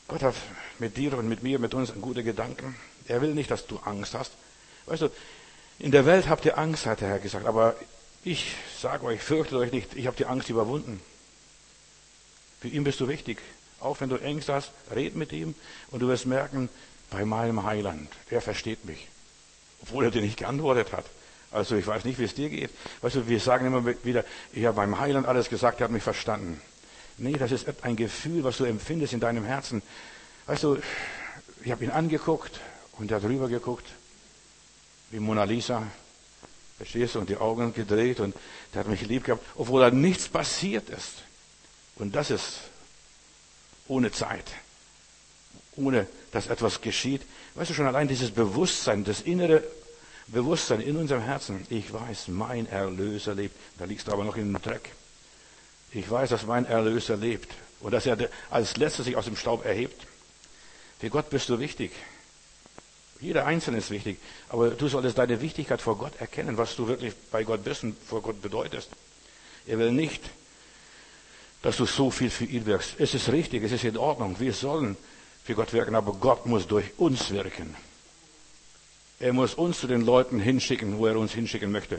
Gott hat mit dir und mit mir, mit uns gute Gedanken. Er will nicht, dass du Angst hast. Weißt du, in der Welt habt ihr Angst, hat der Herr gesagt. Aber ich sage euch, fürchtet euch nicht, ich habe die Angst überwunden. Für ihn bist du wichtig. Auch wenn du Ängste hast, red mit ihm und du wirst merken, bei meinem Heiland, er versteht mich. Obwohl er dir nicht geantwortet hat. Also ich weiß nicht, wie es dir geht. Weißt du, wir sagen immer wieder, ich habe beim Heiland alles gesagt, er hat mich verstanden. Nee, das ist ein Gefühl, was du empfindest in deinem Herzen. Weißt du, ich habe ihn angeguckt und er hat rüber geguckt, wie Mona Lisa, verstehst du, und die Augen gedreht und der hat mich lieb gehabt, obwohl da nichts passiert ist. Und das ist ohne Zeit, ohne dass etwas geschieht. Weißt du schon, allein dieses Bewusstsein, das innere Bewusstsein in unserem Herzen, ich weiß, mein Erlöser lebt. Da liegst du aber noch in dem Dreck. Ich weiß, dass mein Erlöser lebt und dass er als Letzter sich aus dem Staub erhebt. Für Gott bist du wichtig. Jeder Einzelne ist wichtig. Aber du solltest deine Wichtigkeit vor Gott erkennen, was du wirklich bei Gott bist und vor Gott bedeutest. Er will nicht, dass du so viel für ihn wirkst. Es ist richtig, es ist in Ordnung. Wir sollen für Gott wirken, aber Gott muss durch uns wirken. Er muss uns zu den Leuten hinschicken, wo er uns hinschicken möchte.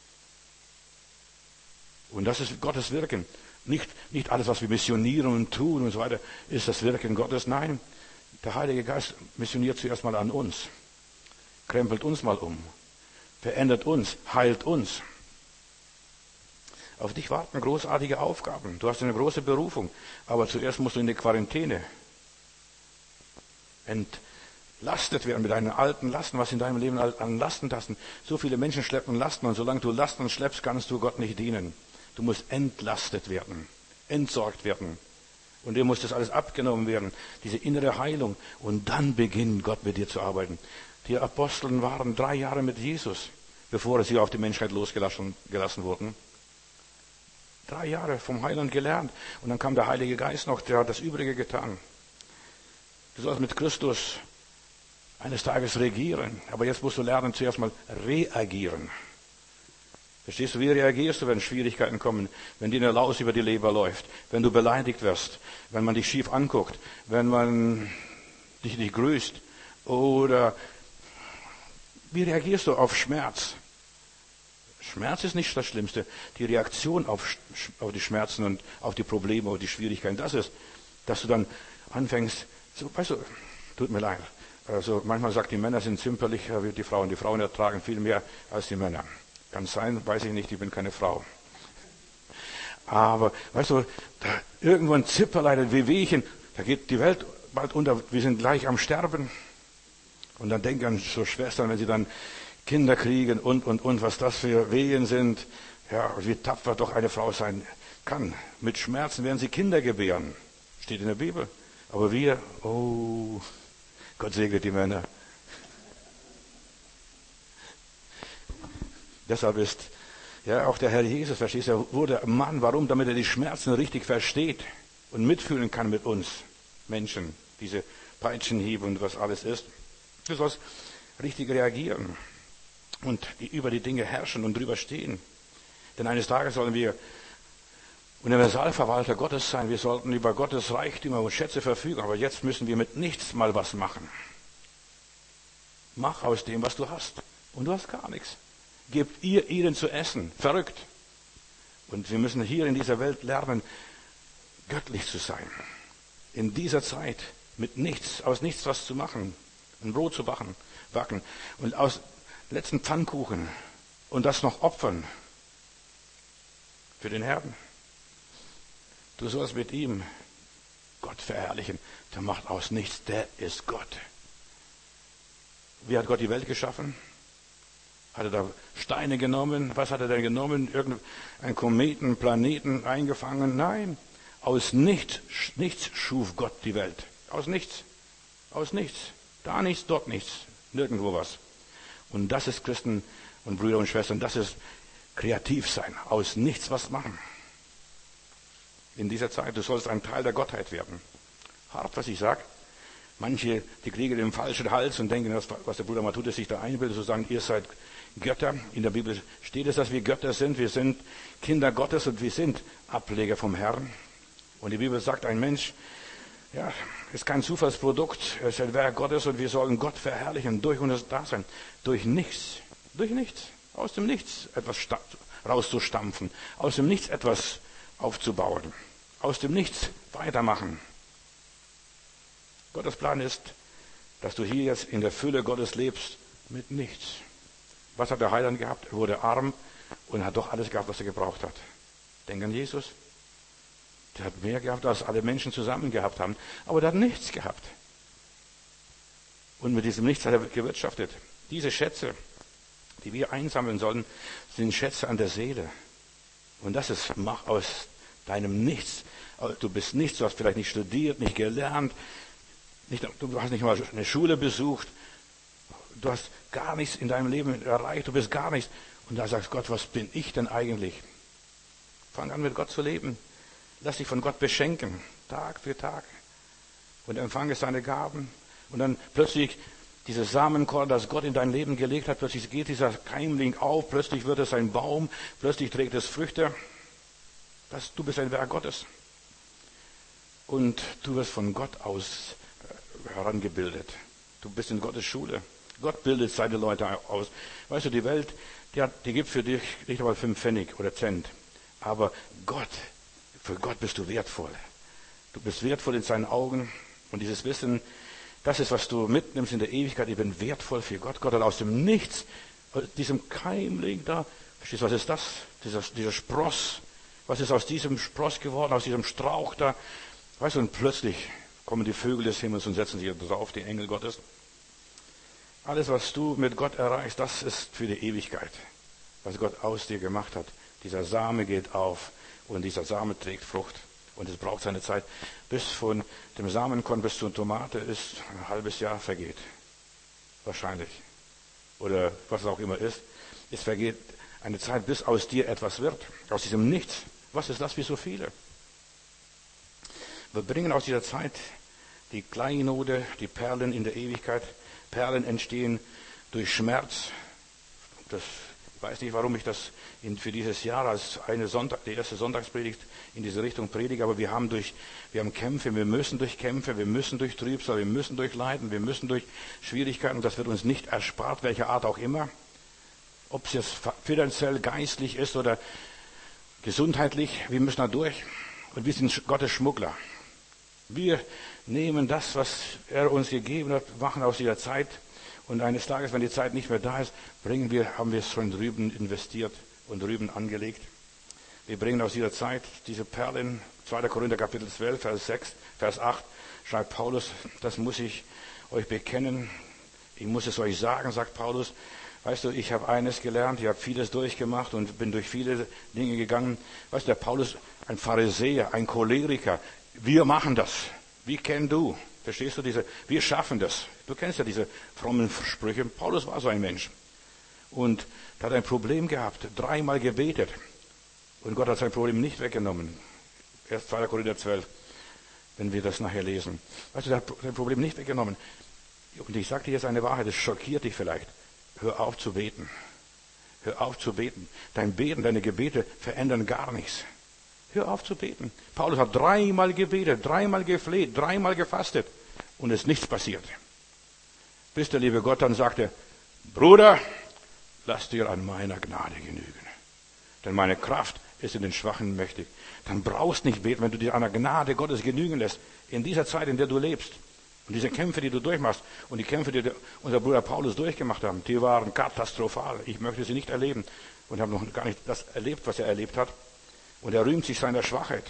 Und das ist Gottes Wirken. Nicht alles, was wir missionieren und tun und so weiter, ist das Wirken Gottes. Nein, der Heilige Geist missioniert zuerst mal an uns. Krempelt uns mal um. Verändert uns, heilt uns. Auf dich warten großartige Aufgaben. Du hast eine große Berufung. Aber zuerst musst du in die Quarantäne. Entlastet werden mit deinen alten Lasten, was in deinem Leben an Lasten hast. So viele Menschen schleppen Lasten und solange du Lasten schleppst, kannst du Gott nicht dienen. Du musst entlastet werden, entsorgt werden. Und dir muss das alles abgenommen werden, diese innere Heilung. Und dann beginnt Gott mit dir zu arbeiten. Die Aposteln waren 3 Jahre mit Jesus, bevor sie auf die Menschheit losgelassen wurden. 3 Jahre vom Heiland gelernt. Und dann kam der Heilige Geist noch, der hat das Übrige getan. Du sollst mit Christus eines Tages regieren. Aber jetzt musst du lernen, zuerst mal reagieren. Verstehst du, wie reagierst du, wenn Schwierigkeiten kommen, wenn dir eine Laus über die Leber läuft, wenn du beleidigt wirst, wenn man dich schief anguckt, wenn man dich nicht grüßt oder wie reagierst du auf Schmerz? Schmerz ist nicht das Schlimmste. Die Reaktion auf die Schmerzen und auf die Probleme und die Schwierigkeiten, das ist, dass du dann anfängst, so, weißt du, tut mir leid. Also manchmal sagt, die Männer sind zimperlicher wie die Frauen. Die Frauen ertragen viel mehr als die Männer. Kann sein, weiß ich nicht, ich bin keine Frau. Aber, weißt du, da irgendwo ein Zipperlein, wie Wehchen, da geht die Welt bald unter, wir sind gleich am Sterben. Und dann denken an so Schwestern, wenn sie dann Kinder kriegen und, was das für Wehen sind. Ja, wie tapfer doch eine Frau sein kann. Mit Schmerzen werden sie Kinder gebären. Steht in der Bibel. Aber wir, oh, Gott segne die Männer. Deshalb ist ja auch der Herr Jesus, verstehst du, wurde Mann. Warum? Damit er die Schmerzen richtig versteht und mitfühlen kann mit uns Menschen. Diese Peitschenhiebe und was alles ist. Du sollst richtig reagieren und über die Dinge herrschen und drüber stehen. Denn eines Tages sollen wir Universalverwalter Gottes sein. Wir sollten über Gottes Reichtümer und Schätze verfügen. Aber jetzt müssen wir mit nichts mal was machen. Mach aus dem, was du hast. Und du hast gar nichts. Gebt ihr ihnen zu essen. Verrückt. Und wir müssen hier in dieser Welt lernen, göttlich zu sein. In dieser Zeit mit nichts, aus nichts was zu machen. Ein Brot zu backen. Und aus letzten Pfannkuchen. Und das noch opfern. Für den Herrn. Du sollst mit ihm Gott verherrlichen. Der macht aus nichts. Der ist Gott. Wie hat Gott die Welt geschaffen? Hat er da Steine genommen? Was hat er denn genommen? Irgendeinen Kometen, Planeten eingefangen? Nein. Aus nichts schuf Gott die Welt. Aus nichts. Aus nichts. Da nichts, dort nichts. Nirgendwo was. Und das ist Christen und Brüder und Schwestern. Das ist kreativ sein. Aus nichts was machen. In dieser Zeit. Du sollst ein Teil der Gottheit werden. Hart, was ich sage. Manche, die kriegen den falschen Hals und denken, was der Bruder Matthäus sich da einbildet, zu sagen, ihr seid Götter. In der Bibel steht es, dass wir Götter sind. Wir sind Kinder Gottes und wir sind Ableger vom Herrn. Und die Bibel sagt, ein Mensch, Ja, ist kein Zufallsprodukt, es ist ein Werk Gottes und wir sollen Gott verherrlichen durch unser Dasein. Durch nichts, aus dem Nichts etwas rauszustampfen, aus dem Nichts etwas aufzubauen, aus dem Nichts weitermachen. Gottes Plan ist, dass du hier jetzt in der Fülle Gottes lebst mit nichts. Was hat der Heiland gehabt? Er wurde arm und hat doch alles gehabt, was er gebraucht hat. Denk an Jesus. Der hat mehr gehabt, als alle Menschen zusammen gehabt haben. Aber der hat nichts gehabt. Und mit diesem Nichts hat er gewirtschaftet. Diese Schätze, die wir einsammeln sollen, sind Schätze an der Seele. Und das ist, mach aus deinem Nichts. Du bist nichts, du hast vielleicht nicht studiert, nicht gelernt, du hast nicht mal eine Schule besucht. Du hast gar nichts in deinem Leben erreicht, du bist gar nichts. Und da sagst Gott, was bin ich denn eigentlich? Fang an, mit Gott zu leben. Lass dich von Gott beschenken, Tag für Tag. Und empfange seine Gaben. Und dann plötzlich dieses Samenkorn, das Gott in dein Leben gelegt hat, plötzlich geht dieser Keimling auf, plötzlich wird es ein Baum, plötzlich trägt es Früchte. Du bist ein Werk Gottes. Und du wirst von Gott aus herangebildet. Du bist in Gottes Schule. Gott bildet seine Leute aus. Weißt du, die Welt, die gibt für dich nicht einmal 5 Pfennig oder Cent. Aber für Gott bist du wertvoll. Du bist wertvoll in seinen Augen. Und dieses Wissen, das ist, was du mitnimmst in der Ewigkeit. Ich bin wertvoll für Gott. Gott hat aus dem Nichts, aus diesem Keimling da, verstehst du, was ist das? Dieser Spross. Was ist aus diesem Spross geworden, aus diesem Strauch da? Weißt du, und plötzlich kommen die Vögel des Himmels und setzen sich drauf, die Engel Gottes. Alles, was du mit Gott erreichst, das ist für die Ewigkeit, was Gott aus dir gemacht hat. Dieser Same geht auf und dieser Same trägt Frucht. Und es braucht seine Zeit. Bis von dem Samenkorn bis zur Tomate ist ein halbes Jahr vergeht. Wahrscheinlich. Oder was es auch immer ist. Es vergeht eine Zeit, bis aus dir etwas wird. Aus diesem Nichts. Was ist das für so viele? Wir bringen aus dieser Zeit die Kleinode, die Perlen in der Ewigkeit. Perlen entstehen durch Schmerz. Ich weiß nicht, warum ich das für dieses Jahr als die erste Sonntagspredigt in diese Richtung predige, aber wir haben Kämpfe, wir müssen durch Kämpfe, wir müssen durch Trübsal, wir müssen durch Leiden, wir müssen durch Schwierigkeiten. Das wird uns nicht erspart, welcher Art auch immer. Ob es jetzt finanziell, geistlich ist oder gesundheitlich, wir müssen da durch. Und wir sind Gottes Schmuggler. Wir nehmen das, was er uns gegeben hat, machen aus dieser Zeit. Und eines Tages, wenn die Zeit nicht mehr da ist, haben wir es schon drüben investiert und drüben angelegt. Wir bringen aus dieser Zeit diese Perlen. 2. Korinther Kapitel 12, Vers 6, Vers 8 schreibt Paulus, das muss ich euch bekennen. Ich muss es euch sagen, sagt Paulus. Weißt du, ich habe eines gelernt, ich habe vieles durchgemacht und bin durch viele Dinge gegangen. Weißt du, der Paulus, ein Pharisäer, ein Choleriker. Wir machen das. Wie kennst du? Verstehst du wir schaffen das. Du kennst ja diese frommen Sprüche. Paulus war so ein Mensch. Und er hat ein Problem gehabt, 3-mal gebetet. Und Gott hat sein Problem nicht weggenommen. Erst 2. Korinther 12, wenn wir das nachher lesen. Weißt du, er hat sein Problem nicht weggenommen. Und ich sage dir jetzt eine Wahrheit, das schockiert dich vielleicht. Hör auf zu beten. Hör auf zu beten. Dein Beten, deine Gebete verändern gar nichts. Hör auf zu beten. Paulus hat 3-mal gebetet, 3-mal gefleht, 3-mal gefastet. Und es ist nichts passiert. Bis der liebe Gott dann sagte, Bruder, lass dir an meiner Gnade genügen. Denn meine Kraft ist in den Schwachen mächtig. Dann brauchst nicht beten, wenn du dir an der Gnade Gottes genügen lässt. In dieser Zeit, in der du lebst. Und diese Kämpfe, die du durchmachst, und die Kämpfe, die unser Bruder Paulus durchgemacht haben, die waren katastrophal. Ich möchte sie nicht erleben. Und habe noch gar nicht das erlebt, was er erlebt hat. Und er rühmt sich seiner Schwachheit.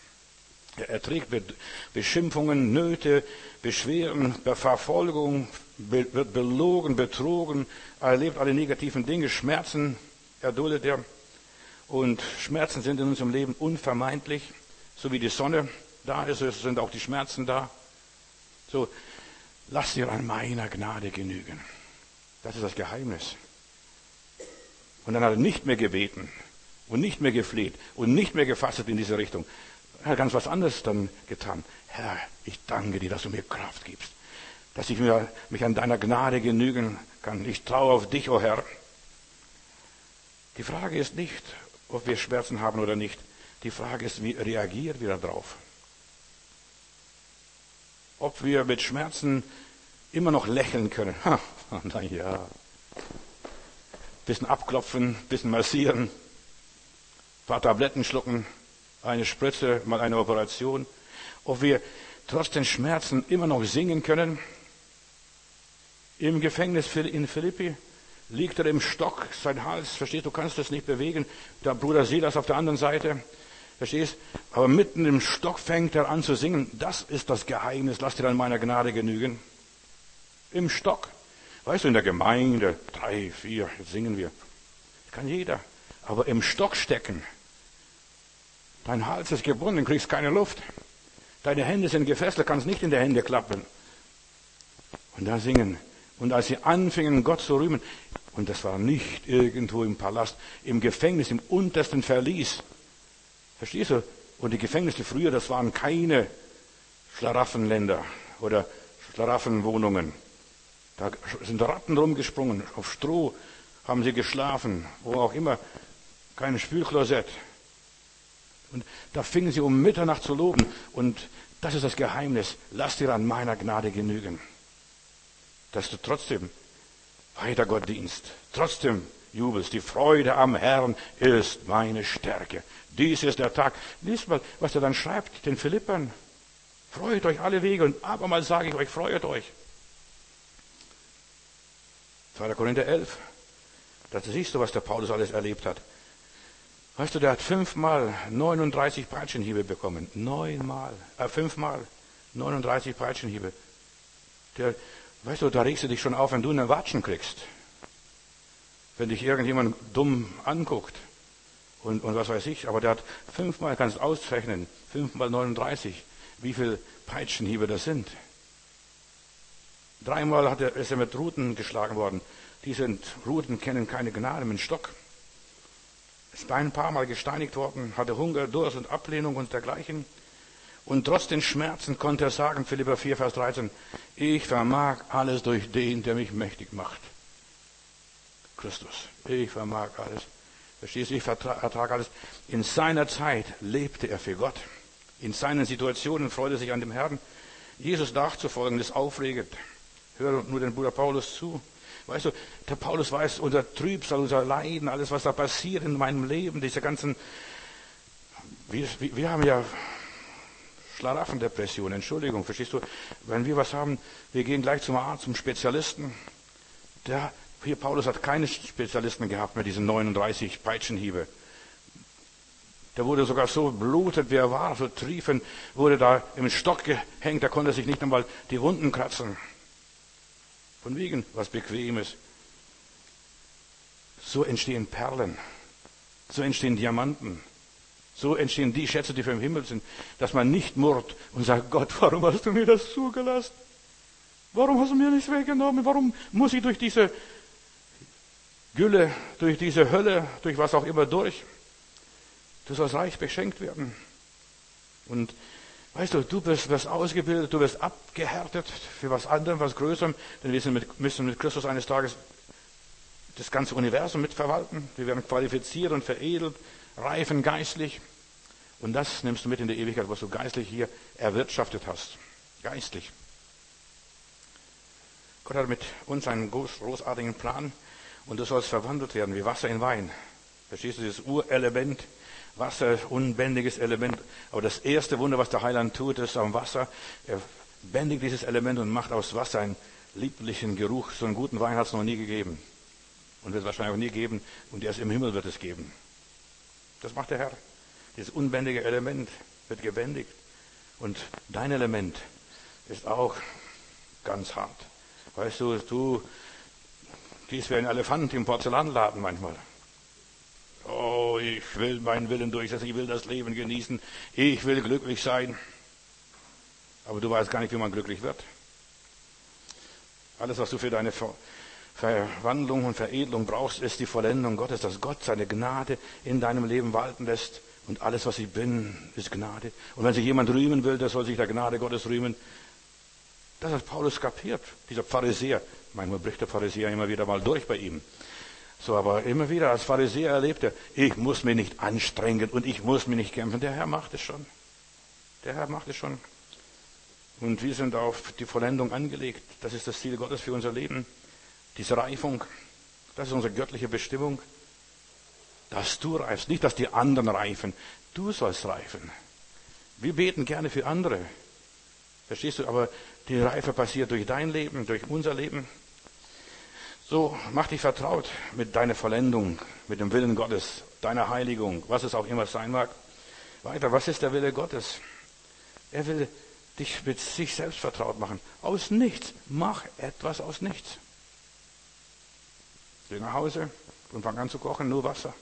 Er trägt Beschimpfungen, Nöte, Beschwerden, Verfolgung, wird belogen, betrogen, er erlebt alle negativen Dinge, Schmerzen erduldet er. Und Schmerzen sind in unserem Leben unvermeidlich, so wie die Sonne da ist, sind auch die Schmerzen da. So, lass dir an meiner Gnade genügen. Das ist das Geheimnis. Und dann hat er nicht mehr gebeten und nicht mehr gefleht und nicht mehr gefastet in diese Richtung. Er hat ganz was anderes dann getan. Herr, ich danke dir, dass du mir Kraft gibst, dass ich mich an deiner Gnade genügen kann. Ich traue auf dich, o Herr. Die Frage ist nicht, ob wir Schmerzen haben oder nicht. Die Frage ist, wie reagieren wir darauf? ob wir mit Schmerzen immer noch lächeln können. Na ja. Bisschen abklopfen, bisschen massieren, ein paar Tabletten schlucken, eine Spritze, mal eine Operation. Ob wir trotz den Schmerzen immer noch singen können. Im Gefängnis in Philippi liegt er im Stock, sein Hals, verstehst du, kannst das nicht bewegen. Der Bruder Silas auf der anderen Seite, verstehst? Aber mitten im Stock fängt er an zu singen. Das ist das Geheimnis, lass dir an meiner Gnade genügen. Im Stock. Weißt du, in der Gemeinde, 3, 4, jetzt singen wir. Kann jeder. Aber im Stock stecken. Dein Hals ist gebunden, kriegst keine Luft. Deine Hände sind gefesselt, kannst nicht in die Hände klappen. Und da singen. Und als sie anfingen, Gott zu rühmen, und das war nicht irgendwo im Palast, im Gefängnis, im untersten Verlies. Verstehst du? Und die Gefängnisse früher, das waren keine Schlaraffenländer oder Schlaraffenwohnungen. Da sind Ratten rumgesprungen, auf Stroh haben sie geschlafen, wo auch immer, kein Spülklosett. Und da fingen sie um Mitternacht zu loben. Und das ist das Geheimnis. Lass dir an meiner Gnade genügen. Dass du trotzdem weiter Gott dienst, trotzdem jubelst. Die Freude am Herrn ist meine Stärke. Dies ist der Tag. Lies mal, was er dann schreibt, den Philippern. Freut euch alle Wege und abermals sage ich euch, freut euch. 2. Korinther 11. Da siehst du, was der Paulus alles erlebt hat. Weißt du, der hat 5-mal 39 Peitschenhiebe bekommen. 5-mal 39 Peitschenhiebe. Weißt du, da regst du dich schon auf, wenn du eine Watschen kriegst. Wenn dich irgendjemand dumm anguckt. Und was weiß ich. Aber der hat 5-mal, kannst du ausrechnen, 5-mal 39, wie viele Peitschenhiebe das sind. 3-mal ist er mit Ruten geschlagen worden. Diese Ruten kennen keine Gnade mit dem Stock. Ist ein paar Mal gesteinigt worden, hatte Hunger, Durst und Ablehnung und dergleichen. Und trotz den Schmerzen konnte er sagen, Philipper 4, Vers 13, ich vermag alles durch den, der mich mächtig macht. Christus, ich vermag alles. Verstehst du, ich ertrage alles. In seiner Zeit lebte er für Gott. In seinen Situationen freute er sich an dem Herrn. Jesus nachzufolgen, ist aufregend. Hör nur den Bruder Paulus zu. Weißt du, der Paulus weiß, unser Trübsal, unser Leiden, alles, was da passiert in meinem Leben, diese ganzen, wir haben ja Schlaraffendepression, Entschuldigung, verstehst du? Wenn wir was haben, wir gehen gleich zum Arzt, zum Spezialisten. Hier Paulus hat keine Spezialisten gehabt mit diesen 39 Peitschenhiebe. Der wurde sogar so blutet, wie er war, so triefend, wurde da im Stock gehängt, da konnte er sich nicht einmal die Wunden kratzen. Von wegen was Bequemes. So entstehen Perlen. So entstehen Diamanten. So entstehen die Schätze, die vom Himmel sind. Dass man nicht murrt und sagt, Gott, warum hast du mir das zugelassen? Warum hast du mir nichts weggenommen? Warum muss ich durch diese Gülle, durch diese Hölle, durch was auch immer durch? Du sollst reich beschenkt werden. Und weißt du, du wirst ausgebildet, du wirst abgehärtet für was anderem, was Größerem, denn wir müssen mit Christus eines Tages das ganze Universum mitverwalten. Wir werden qualifiziert und veredelt, reifen geistlich. Und das nimmst du mit in die Ewigkeit, was du geistlich hier erwirtschaftet hast. Geistlich. Gott hat mit uns einen großartigen Plan und du sollst verwandelt werden wie Wasser in Wein. Verstehst du, dieses Urelement? Wasser, unbändiges Element. Aber das erste Wunder, was der Heiland tut, ist am Wasser. Er bändigt dieses Element und macht aus Wasser einen lieblichen Geruch. So einen guten Wein hat es noch nie gegeben. Und wird es wahrscheinlich auch nie geben. Und erst im Himmel wird es geben. Das macht der Herr. Dieses unbändige Element wird gebändigt. Und dein Element ist auch ganz hart. Weißt du, du gehst wie ein Elefant im Porzellanladen manchmal. Oh, ich will meinen Willen durchsetzen, ich will das Leben genießen, ich will glücklich sein. Aber du weißt gar nicht, wie man glücklich wird. Alles, was du für deine Verwandlung und Veredelung brauchst, ist die Vollendung Gottes, dass Gott seine Gnade in deinem Leben walten lässt. Und alles, was ich bin, ist Gnade. Und wenn sich jemand rühmen will, der soll sich der Gnade Gottes rühmen. Das hat Paulus kapiert, dieser Pharisäer. Manchmal bricht der Pharisäer immer wieder mal durch bei ihm. So, aber immer wieder als Pharisäer erlebt er, ich muss mich nicht anstrengen und ich muss mich nicht kämpfen. Der Herr macht es schon. Der Herr macht es schon. Und wir sind auf die Vollendung angelegt. Das ist das Ziel Gottes für unser Leben. Diese Reifung, das ist unsere göttliche Bestimmung. Dass du reifst, nicht, dass die anderen reifen. Du sollst reifen. Wir beten gerne für andere. Verstehst du? Aber die Reife passiert durch dein Leben, durch unser Leben. So, mach dich vertraut mit deiner Vollendung, mit dem Willen Gottes, deiner Heiligung, was es auch immer sein mag. Weiter, was ist der Wille Gottes? Er will dich mit sich selbst vertraut machen. Aus nichts. Mach etwas aus nichts. Geh nach Hause und fang an zu kochen, nur Wasser.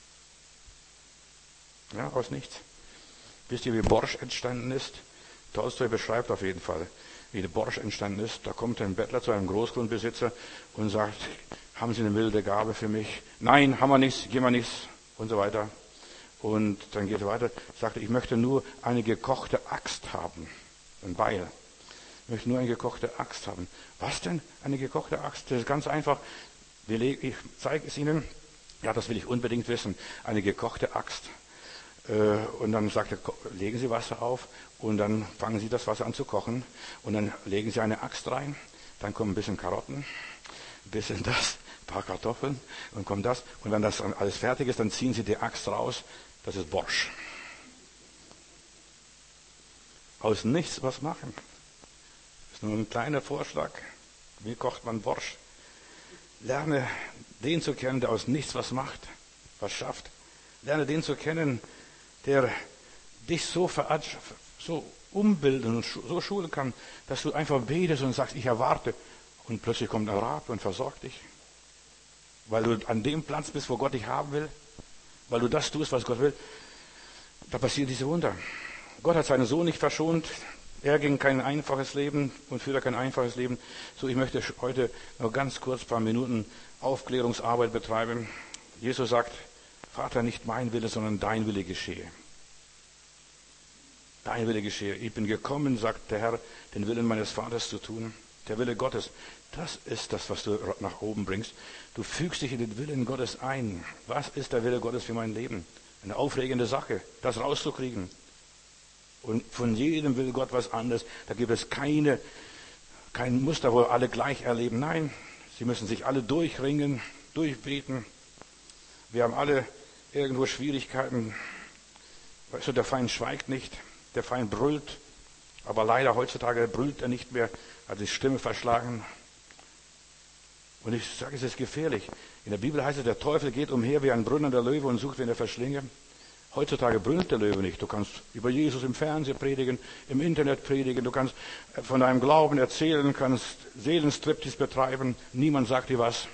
Ja, aus nichts. Wisst ihr, wie Borsch entstanden ist? Tolstoi beschreibt auf jeden Fall, wie der Borsch entstanden ist. Da kommt ein Bettler zu einem Großgrundbesitzer und sagt, haben Sie eine milde Gabe für mich? Nein, haben wir nichts, geben wir nichts und so weiter. Und dann geht er weiter, sagt er, ich möchte nur eine gekochte Axt haben. Ein Beil. Ich möchte nur eine gekochte Axt haben. Was denn? Eine gekochte Axt? Das ist ganz einfach. Ich zeige es Ihnen. Ja, das will ich unbedingt wissen. Eine gekochte Axt. Und dann sagt er, legen Sie Wasser auf und dann fangen Sie das Wasser an zu kochen und dann legen Sie eine Axt rein, dann kommen ein bisschen Karotten, ein bisschen das, ein paar Kartoffeln und kommt das und wenn das dann alles fertig ist, dann ziehen Sie die Axt raus, das ist Borsch. Aus nichts was machen. Das ist nur ein kleiner Vorschlag. Wie kocht man Borsch? Lerne den zu kennen, der aus nichts was macht, was schafft. Lerne den zu kennen, der dich so umbilden und so schulen kann, dass du einfach betest und sagst, ich erwarte. Und plötzlich kommt ein Rab und versorgt dich. Weil du an dem Platz bist, wo Gott dich haben will. Weil du das tust, was Gott will. Da passieren diese Wunder. Gott hat seinen Sohn nicht verschont. Er ging kein einfaches Leben und führte kein einfaches Leben. So, ich möchte heute noch ganz kurz ein paar Minuten Aufklärungsarbeit betreiben. Jesus sagt, Vater, nicht mein Wille, sondern dein Wille geschehe. Dein Wille geschehe. Ich bin gekommen, sagt der Herr, den Willen meines Vaters zu tun. Der Wille Gottes, das ist das, was du nach oben bringst. Du fügst dich in den Willen Gottes ein. Was ist der Wille Gottes für mein Leben? Eine aufregende Sache, das rauszukriegen. Und von jedem will Gott was anderes. Da gibt es kein Muster, wo alle gleich erleben. Nein, sie müssen sich alle durchringen, durchbeten. Wir haben alle irgendwo Schwierigkeiten. Weißt du, der Feind schweigt nicht, der Feind brüllt. Aber leider heutzutage brüllt er nicht mehr, hat die Stimme verschlagen. Und ich sage, es ist gefährlich. In der Bibel heißt es, der Teufel geht umher wie ein brüllender Löwe und sucht, wen er verschlinge. Heutzutage brüllt der Löwe nicht. Du kannst über Jesus im Fernsehen predigen, im Internet predigen, du kannst von deinem Glauben erzählen, kannst Seelenstriptease betreiben. Niemand sagt dir was.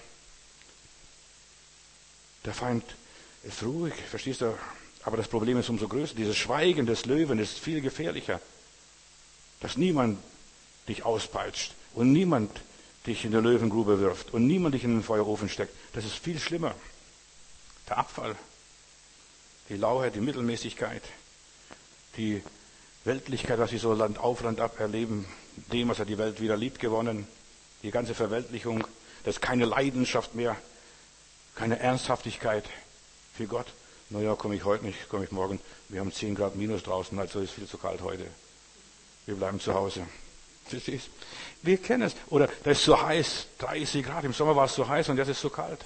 Der Feind ist ruhig, verstehst du? Aber das Problem ist umso größer. Dieses Schweigen des Löwen ist viel gefährlicher. Dass niemand dich auspeitscht und niemand dich in der Löwengrube wirft und niemand dich in den Feuerofen steckt. Das ist viel schlimmer. Der Abfall, die Lauheit, die Mittelmäßigkeit, die Weltlichkeit, was sie so Land auf, Land ab erleben, dem, was er die Welt wieder liebt, gewonnen, die ganze Verweltlichung, das ist keine Leidenschaft mehr, keine Ernsthaftigkeit für Gott. Naja, komme ich heute nicht, komme ich morgen. Wir haben 10 Grad minus draußen, also ist viel zu kalt heute. Wir bleiben zu Hause. Verstehst? Wir kennen es. Oder da ist so heiß, 30 Grad, im Sommer war es so heiß und jetzt ist es so kalt.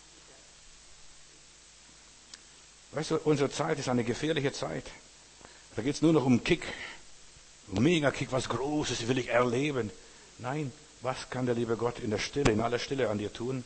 Weißt du, unsere Zeit ist eine gefährliche Zeit. Da geht es nur noch um Kick, um Mega-Kick, was Großes will ich erleben. Nein, was kann der liebe Gott in der Stille, in aller Stille an dir tun?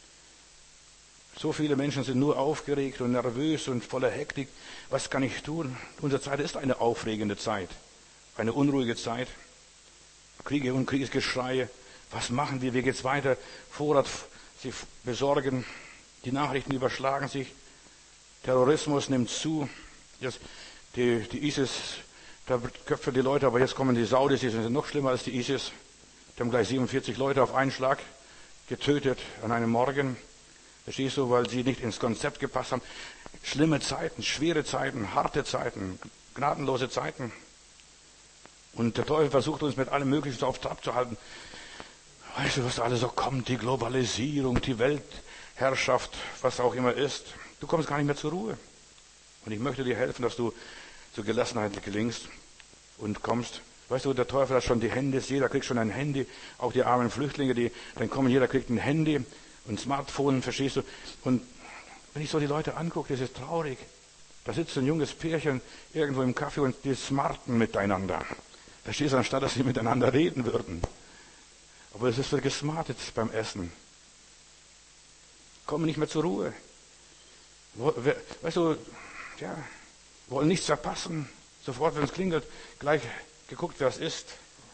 So viele Menschen sind nur aufgeregt und nervös und voller Hektik. Was kann ich tun? Unsere Zeit ist eine aufregende Zeit, eine unruhige Zeit. Kriege und Kriegsgeschreie. Was machen wir? Wie geht's weiter? Vorrat sie besorgen. Die Nachrichten überschlagen sich. Terrorismus nimmt zu. Jetzt, die ISIS, da köpfen die Leute, aber jetzt kommen die Saudis, die sind noch schlimmer als die ISIS. Die haben gleich 47 Leute auf einen Schlag getötet an einem Morgen. Verstehst du, weil sie nicht ins Konzept gepasst haben. Schlimme Zeiten, schwere Zeiten, harte Zeiten, gnadenlose Zeiten. Und der Teufel versucht uns mit allem Möglichen auf Trab zu halten. Weißt du, was da alles so kommt? Die Globalisierung, die Weltherrschaft, was auch immer ist. Du kommst gar nicht mehr zur Ruhe. Und ich möchte dir helfen, dass du zur Gelassenheit gelingst und kommst. Weißt du, der Teufel hat schon die Hände, jeder kriegt schon ein Handy, auch die armen Flüchtlinge, dann kommen, jeder kriegt ein Handy, ein Smartphone, verstehst du? Und wenn ich so die Leute angucke, das ist traurig. Da sitzt ein junges Pärchen irgendwo im Café und die smarten miteinander. Verstehst du, anstatt dass sie miteinander reden würden. Aber es wird gesmartet beim Essen. Kommen nicht mehr zur Ruhe. Weißt du, ja, wollen nichts verpassen. Sofort, wenn es klingelt, gleich geguckt, wer es ist.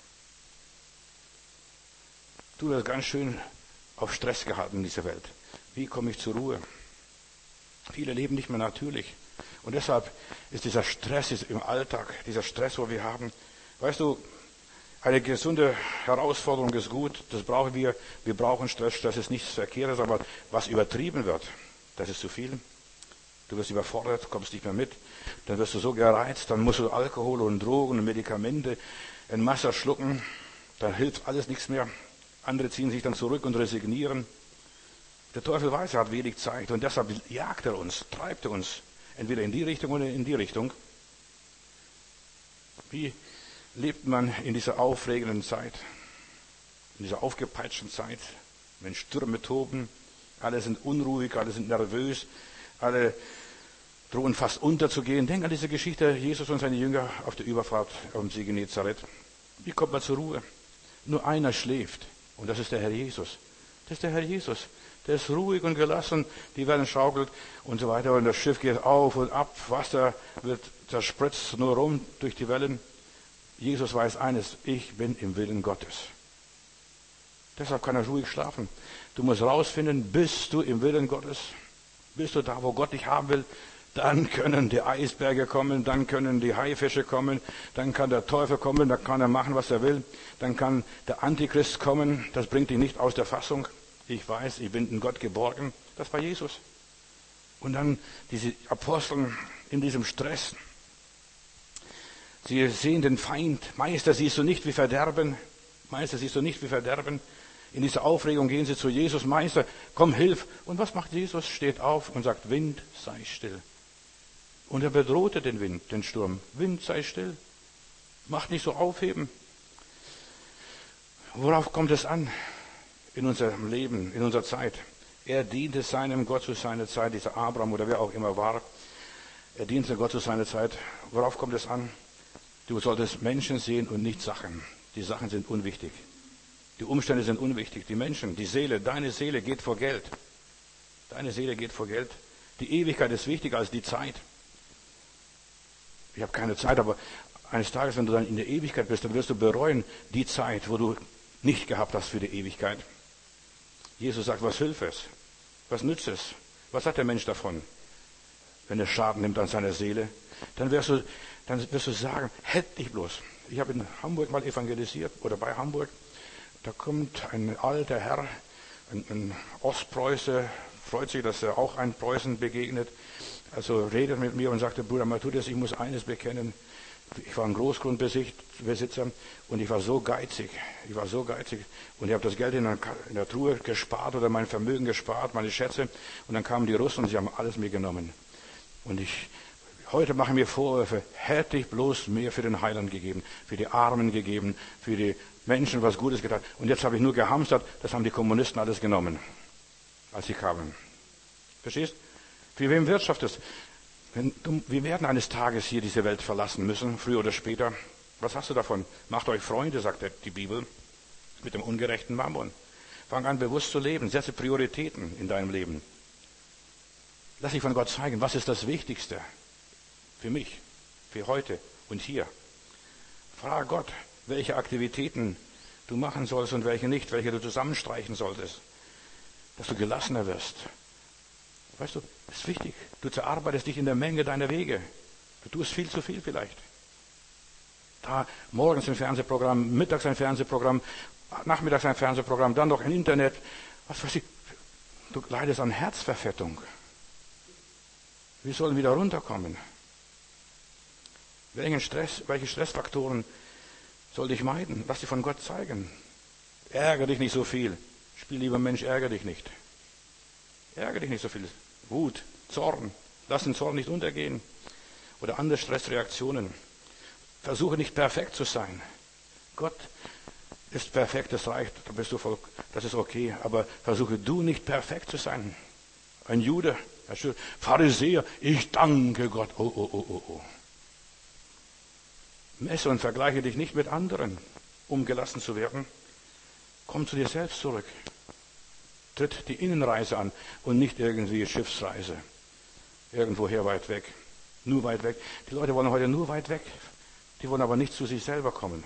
Du wirst ganz schön auf Stress gehalten in dieser Welt. Wie komme ich zur Ruhe? Viele leben nicht mehr natürlich. Und deshalb ist dieser Stress im Alltag, dieser Stress, wo wir haben, weißt du, eine gesunde Herausforderung ist gut, das brauchen wir. Wir brauchen Stress, Stress ist nichts Verkehrtes, aber was übertrieben wird, das ist zu viel. Du wirst überfordert, kommst nicht mehr mit, dann wirst du so gereizt, dann musst du Alkohol und Drogen und Medikamente in Masse schlucken, dann hilft alles nichts mehr. Andere ziehen sich dann zurück und resignieren. Der Teufel weiß, er hat wenig Zeit und deshalb jagt er uns, treibt er uns, entweder in die Richtung oder in die Richtung. Wie lebt man in dieser aufregenden Zeit, in dieser aufgepeitschten Zeit, wenn Stürme toben, alle sind unruhig, alle sind nervös, alle drohen fast unterzugehen. Denk an diese Geschichte, Jesus und seine Jünger auf der Überfahrt auf dem See Genezareth. Wie kommt man zur Ruhe? Nur einer schläft und das ist der Herr Jesus. Das ist der Herr Jesus. Der ist ruhig und gelassen, die werden schaukelt und so weiter und das Schiff geht auf und ab, Wasser wird zerspritzt nur rum durch die Wellen. Jesus weiß eines, ich bin im Willen Gottes. Deshalb kann er ruhig schlafen. Du musst rausfinden, bist du im Willen Gottes? Bist du da, wo Gott dich haben will? Dann können die Eisberge kommen, dann können die Haifische kommen, dann kann der Teufel kommen, dann kann er machen, was er will. Dann kann der Antichrist kommen, das bringt dich nicht aus der Fassung. Ich weiß, ich bin in Gott geborgen. Das war Jesus. Und dann diese Apostel in diesem Stress. Sie sehen den Feind. Meister, siehst du nicht wie Verderben? Meister, siehst du nicht wie Verderben? In dieser Aufregung gehen sie zu Jesus. Meister, komm, hilf. Und was macht Jesus? Steht auf und sagt, Wind, sei still. Und er bedrohte den Wind, den Sturm. Wind, sei still. Macht nicht so aufheben. Worauf kommt es an in unserem Leben, in unserer Zeit? Er diente seinem Gott zu seiner Zeit, dieser Abraham oder wer auch immer war. Er diente Gott zu seiner Zeit. Worauf kommt es an? Du solltest Menschen sehen und nicht Sachen. Die Sachen sind unwichtig. Die Umstände sind unwichtig. Die Menschen, die Seele, deine Seele geht vor Geld. Deine Seele geht vor Geld. Die Ewigkeit ist wichtiger als die Zeit. Ich habe keine Zeit, aber eines Tages, wenn du dann in der Ewigkeit bist, dann wirst du bereuen die Zeit, wo du nicht gehabt hast für die Ewigkeit. Jesus sagt, was hilft es? Was nützt es? Was hat der Mensch davon, wenn er Schaden nimmt an seiner Seele? Dann wirst du sagen, hätte ich bloß. Ich habe in Hamburg mal evangelisiert, oder bei Hamburg. Da kommt ein alter Herr, ein Ostpreuße, freut sich, dass er auch einem Preußen begegnet. Also redet mit mir und sagte, Bruder Matthäus, ich muss eines bekennen. Ich war ein Großgrundbesitzer und ich war so geizig. Und ich habe das Geld in der Truhe gespart oder mein Vermögen gespart, meine Schätze. Und dann kamen die Russen und sie haben alles mir genommen. Und heute mache ich mir Vorwürfe, hätte ich bloß mehr für den Heiland gegeben, für die Armen gegeben, für die Menschen was Gutes getan. Und jetzt habe ich nur gehamstert, das haben die Kommunisten alles genommen, als sie kamen. Verstehst? Für wem wirtschaftest? Wir werden eines Tages hier diese Welt verlassen müssen, früher oder später. Was hast du davon? Macht euch Freunde, sagt die Bibel, mit dem ungerechten Mammon. Fang an, bewusst zu leben. Setze Prioritäten in deinem Leben. Lass dich von Gott zeigen, was ist das Wichtigste für mich, für heute und hier. Frage Gott, welche Aktivitäten du machen sollst und welche nicht, welche du zusammenstreichen solltest, dass du gelassener wirst. Weißt du, das ist wichtig. Du zerarbeitest dich in der Menge deiner Wege. Du tust viel zu viel vielleicht. Da morgens ein Fernsehprogramm, mittags ein Fernsehprogramm, nachmittags ein Fernsehprogramm, dann noch ein Internet. Was weiß ich. Du leidest an Herzverfettung. Wir sollen wieder runterkommen. Welche Stressfaktoren soll ich meiden? Lass dich von Gott zeigen. Ärgere dich nicht so viel. Spiel lieber Mensch, ärgere dich nicht. Ärgere dich nicht so viel. Wut, Zorn. Lass den Zorn nicht untergehen. Oder andere Stressreaktionen. Versuche nicht perfekt zu sein. Gott ist perfekt, das reicht, das ist okay, aber versuche du nicht perfekt zu sein. Ein Jude, Pharisäer, ich danke Gott. Oh. Messe und vergleiche dich nicht mit anderen, um gelassen zu werden. Komm zu dir selbst zurück. Tritt die Innenreise an und nicht irgendwie Schiffsreise. Irgendwoher weit weg. Nur weit weg. Die Leute wollen heute nur weit weg. Die wollen aber nicht zu sich selber kommen.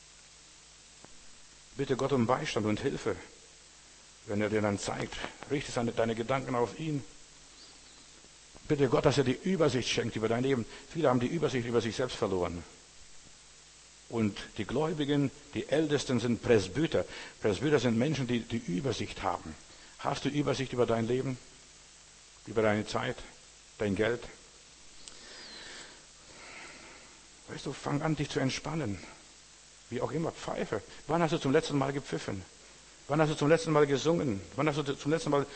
Bitte Gott um Beistand und Hilfe. Wenn er dir dann zeigt, richte deine Gedanken auf ihn. Bitte Gott, dass er die Übersicht schenkt über dein Leben. Viele haben die Übersicht über sich selbst verloren. Und die Gläubigen, die Ältesten sind Presbyter. Presbyter sind Menschen, die die Übersicht haben. Hast du Übersicht über dein Leben? Über deine Zeit? Dein Geld? Weißt du, fang an, dich zu entspannen. Wie auch immer, pfeife. Wann hast du zum letzten Mal gepfiffen? Wann hast du zum letzten Mal gesungen? Wann hast du zum letzten Mal,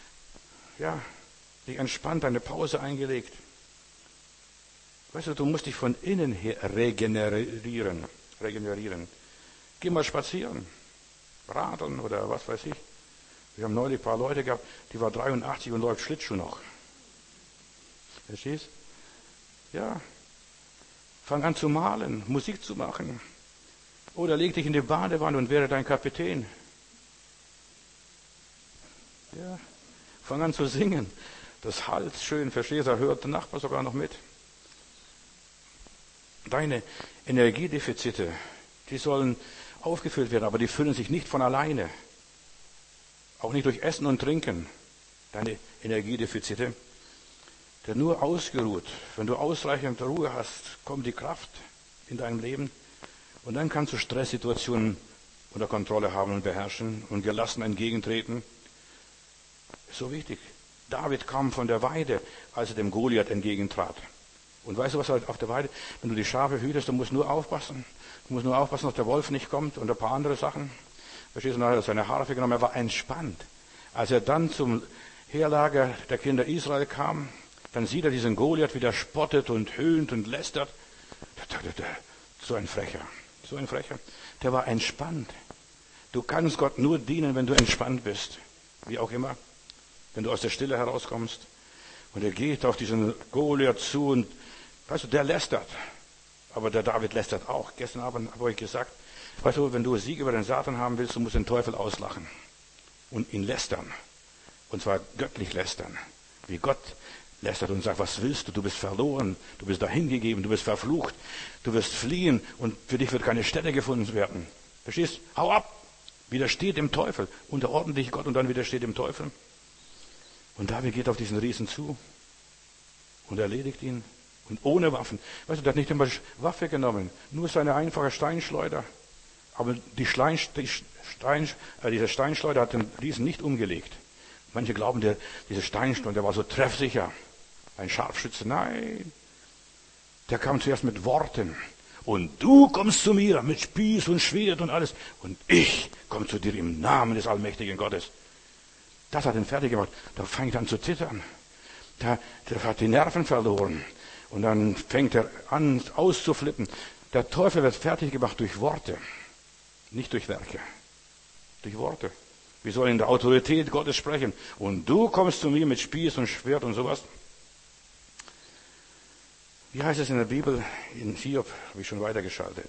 dich entspannt, eine Pause eingelegt? Weißt du, du musst dich von innen her regenerieren. Geh mal spazieren, radeln oder was weiß ich. Wir haben neulich ein paar Leute gehabt, die war 83 und läuft Schlittschuh noch. Verstehst? Ja. Fang an zu malen, Musik zu machen. Oder leg dich in die Badewanne und werde dein Kapitän. Ja. Fang an zu singen. Das halt schön, verstehst du, da hört der Nachbar sogar noch mit. Deine Energiedefizite, die sollen aufgefüllt werden, aber die füllen sich nicht von alleine. Auch nicht durch Essen und Trinken. Deine Energiedefizite. Denn nur ausgeruht, wenn du ausreichend Ruhe hast, kommt die Kraft in deinem Leben. Und dann kannst du Stresssituationen unter Kontrolle haben und beherrschen und gelassen entgegentreten. Ist so wichtig. David kam von der Weide, als er dem Goliath entgegentrat. Und weißt du, was halt auf der Weide, wenn du die Schafe hütest, du musst nur aufpassen. Du musst nur aufpassen, dass der Wolf nicht kommt und ein paar andere Sachen. Verstehst du, dann hat er seine Harfe genommen, er war entspannt. Als er dann zum Heerlager der Kinder Israel kam, dann sieht er diesen Goliath, wie der spottet und höhnt und lästert. So ein Frecher. Der war entspannt. Du kannst Gott nur dienen, wenn du entspannt bist. Wie auch immer. Wenn du aus der Stille herauskommst. Und er geht auf diesen Goliath zu und, weißt du, der lästert. Aber der David lästert auch. Gestern Abend habe ich gesagt, weißt du, wenn du Sieg über den Satan haben willst, du musst den Teufel auslachen. Und ihn lästern. Und zwar göttlich lästern. Wie Gott lästert und sagt, was willst du? Du bist verloren. Du bist dahingegeben. Du bist verflucht. Du wirst fliehen und für dich wird keine Stätte gefunden werden. Verstehst? Hau ab! Widersteht dem Teufel. Unterordne dich Gott und dann widersteht dem Teufel. Und David geht auf diesen Riesen zu und erledigt ihn. Und ohne Waffen. Weißt du, der hat nicht einmal Waffe genommen. Nur seine einfache Steinschleuder. Aber diese Steinschleuder hat den Riesen nicht umgelegt. Manche glauben, diese Steinschleuder, der war so treffsicher. Ein Scharfschütze. Nein. Der kam zuerst mit Worten. Und du kommst zu mir mit Spieß und Schwert und alles. Und ich komme zu dir im Namen des allmächtigen Gottes. Das hat ihn fertig gemacht. Da fängt er an zu zittern. Der hat die Nerven verloren. Und dann fängt er an auszuflippen. Der Teufel wird fertig gemacht durch Worte. Nicht durch Werke. Durch Worte. Wir sollen in der Autorität Gottes sprechen. Und du kommst zu mir mit Spieß und Schwert und sowas. Wie heißt es in der Bibel? In Hiob habe ich schon weitergeschaltet.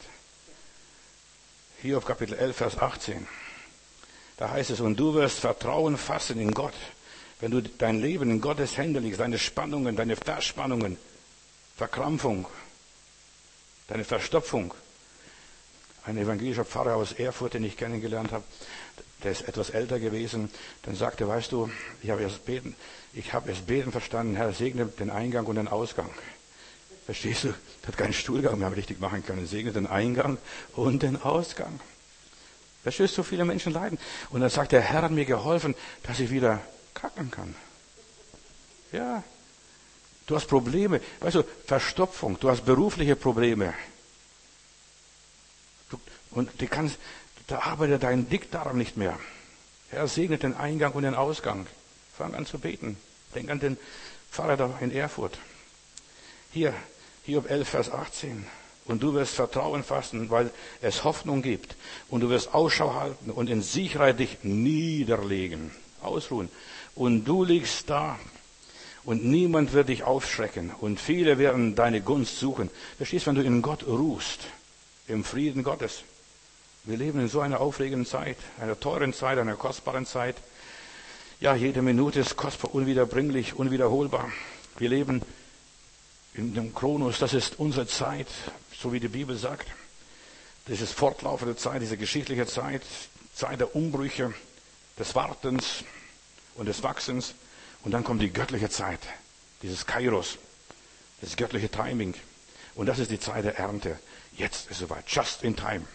Hiob Kapitel 11, Vers 18. Da heißt es, und du wirst Vertrauen fassen in Gott. Wenn du dein Leben in Gottes Hände legst, deine Spannungen, deine Verspannungen, Verkrampfung, deine Verstopfung. Ein evangelischer Pfarrer aus Erfurt, den ich kennengelernt habe, der ist etwas älter gewesen, dann sagte, weißt du, ich habe erst beten verstanden, Herr, segne den Eingang und den Ausgang. Verstehst du? Der hat keinen Stuhlgang mehr richtig machen können. Segne den Eingang und den Ausgang. Verstehst du, viele Menschen leiden. Und dann sagt der Herr hat mir geholfen, dass ich wieder kacken kann. Ja. Du hast Probleme. Weißt du, Verstopfung. Du hast berufliche Probleme. Und da arbeitet dein Dickdarm nicht mehr. Herr segnet den Eingang und den Ausgang. Fang an zu beten. Denk an den Pfarrer da in Erfurt. Hier, Hiob 11, Vers 18. Und du wirst Vertrauen fassen, weil es Hoffnung gibt. Und du wirst Ausschau halten und in Sicherheit dich niederlegen. Ausruhen. Und du liegst da. Und niemand wird dich aufschrecken. Und viele werden deine Gunst suchen. Verstehst, wenn du in Gott ruhst. Im Frieden Gottes. Wir leben in so einer aufregenden Zeit. Einer teuren Zeit, einer kostbaren Zeit. Ja, jede Minute ist kostbar, unwiederbringlich, unwiederholbar. Wir leben in dem Chronos. Das ist unsere Zeit. So wie die Bibel sagt, das ist fortlaufende Zeit, diese geschichtliche Zeit, Zeit der Umbrüche, des Wartens und des Wachsens. Und dann kommt die göttliche Zeit, dieses Kairos, das göttliche Timing. Und das ist die Zeit der Ernte. Jetzt ist es soweit, just in time.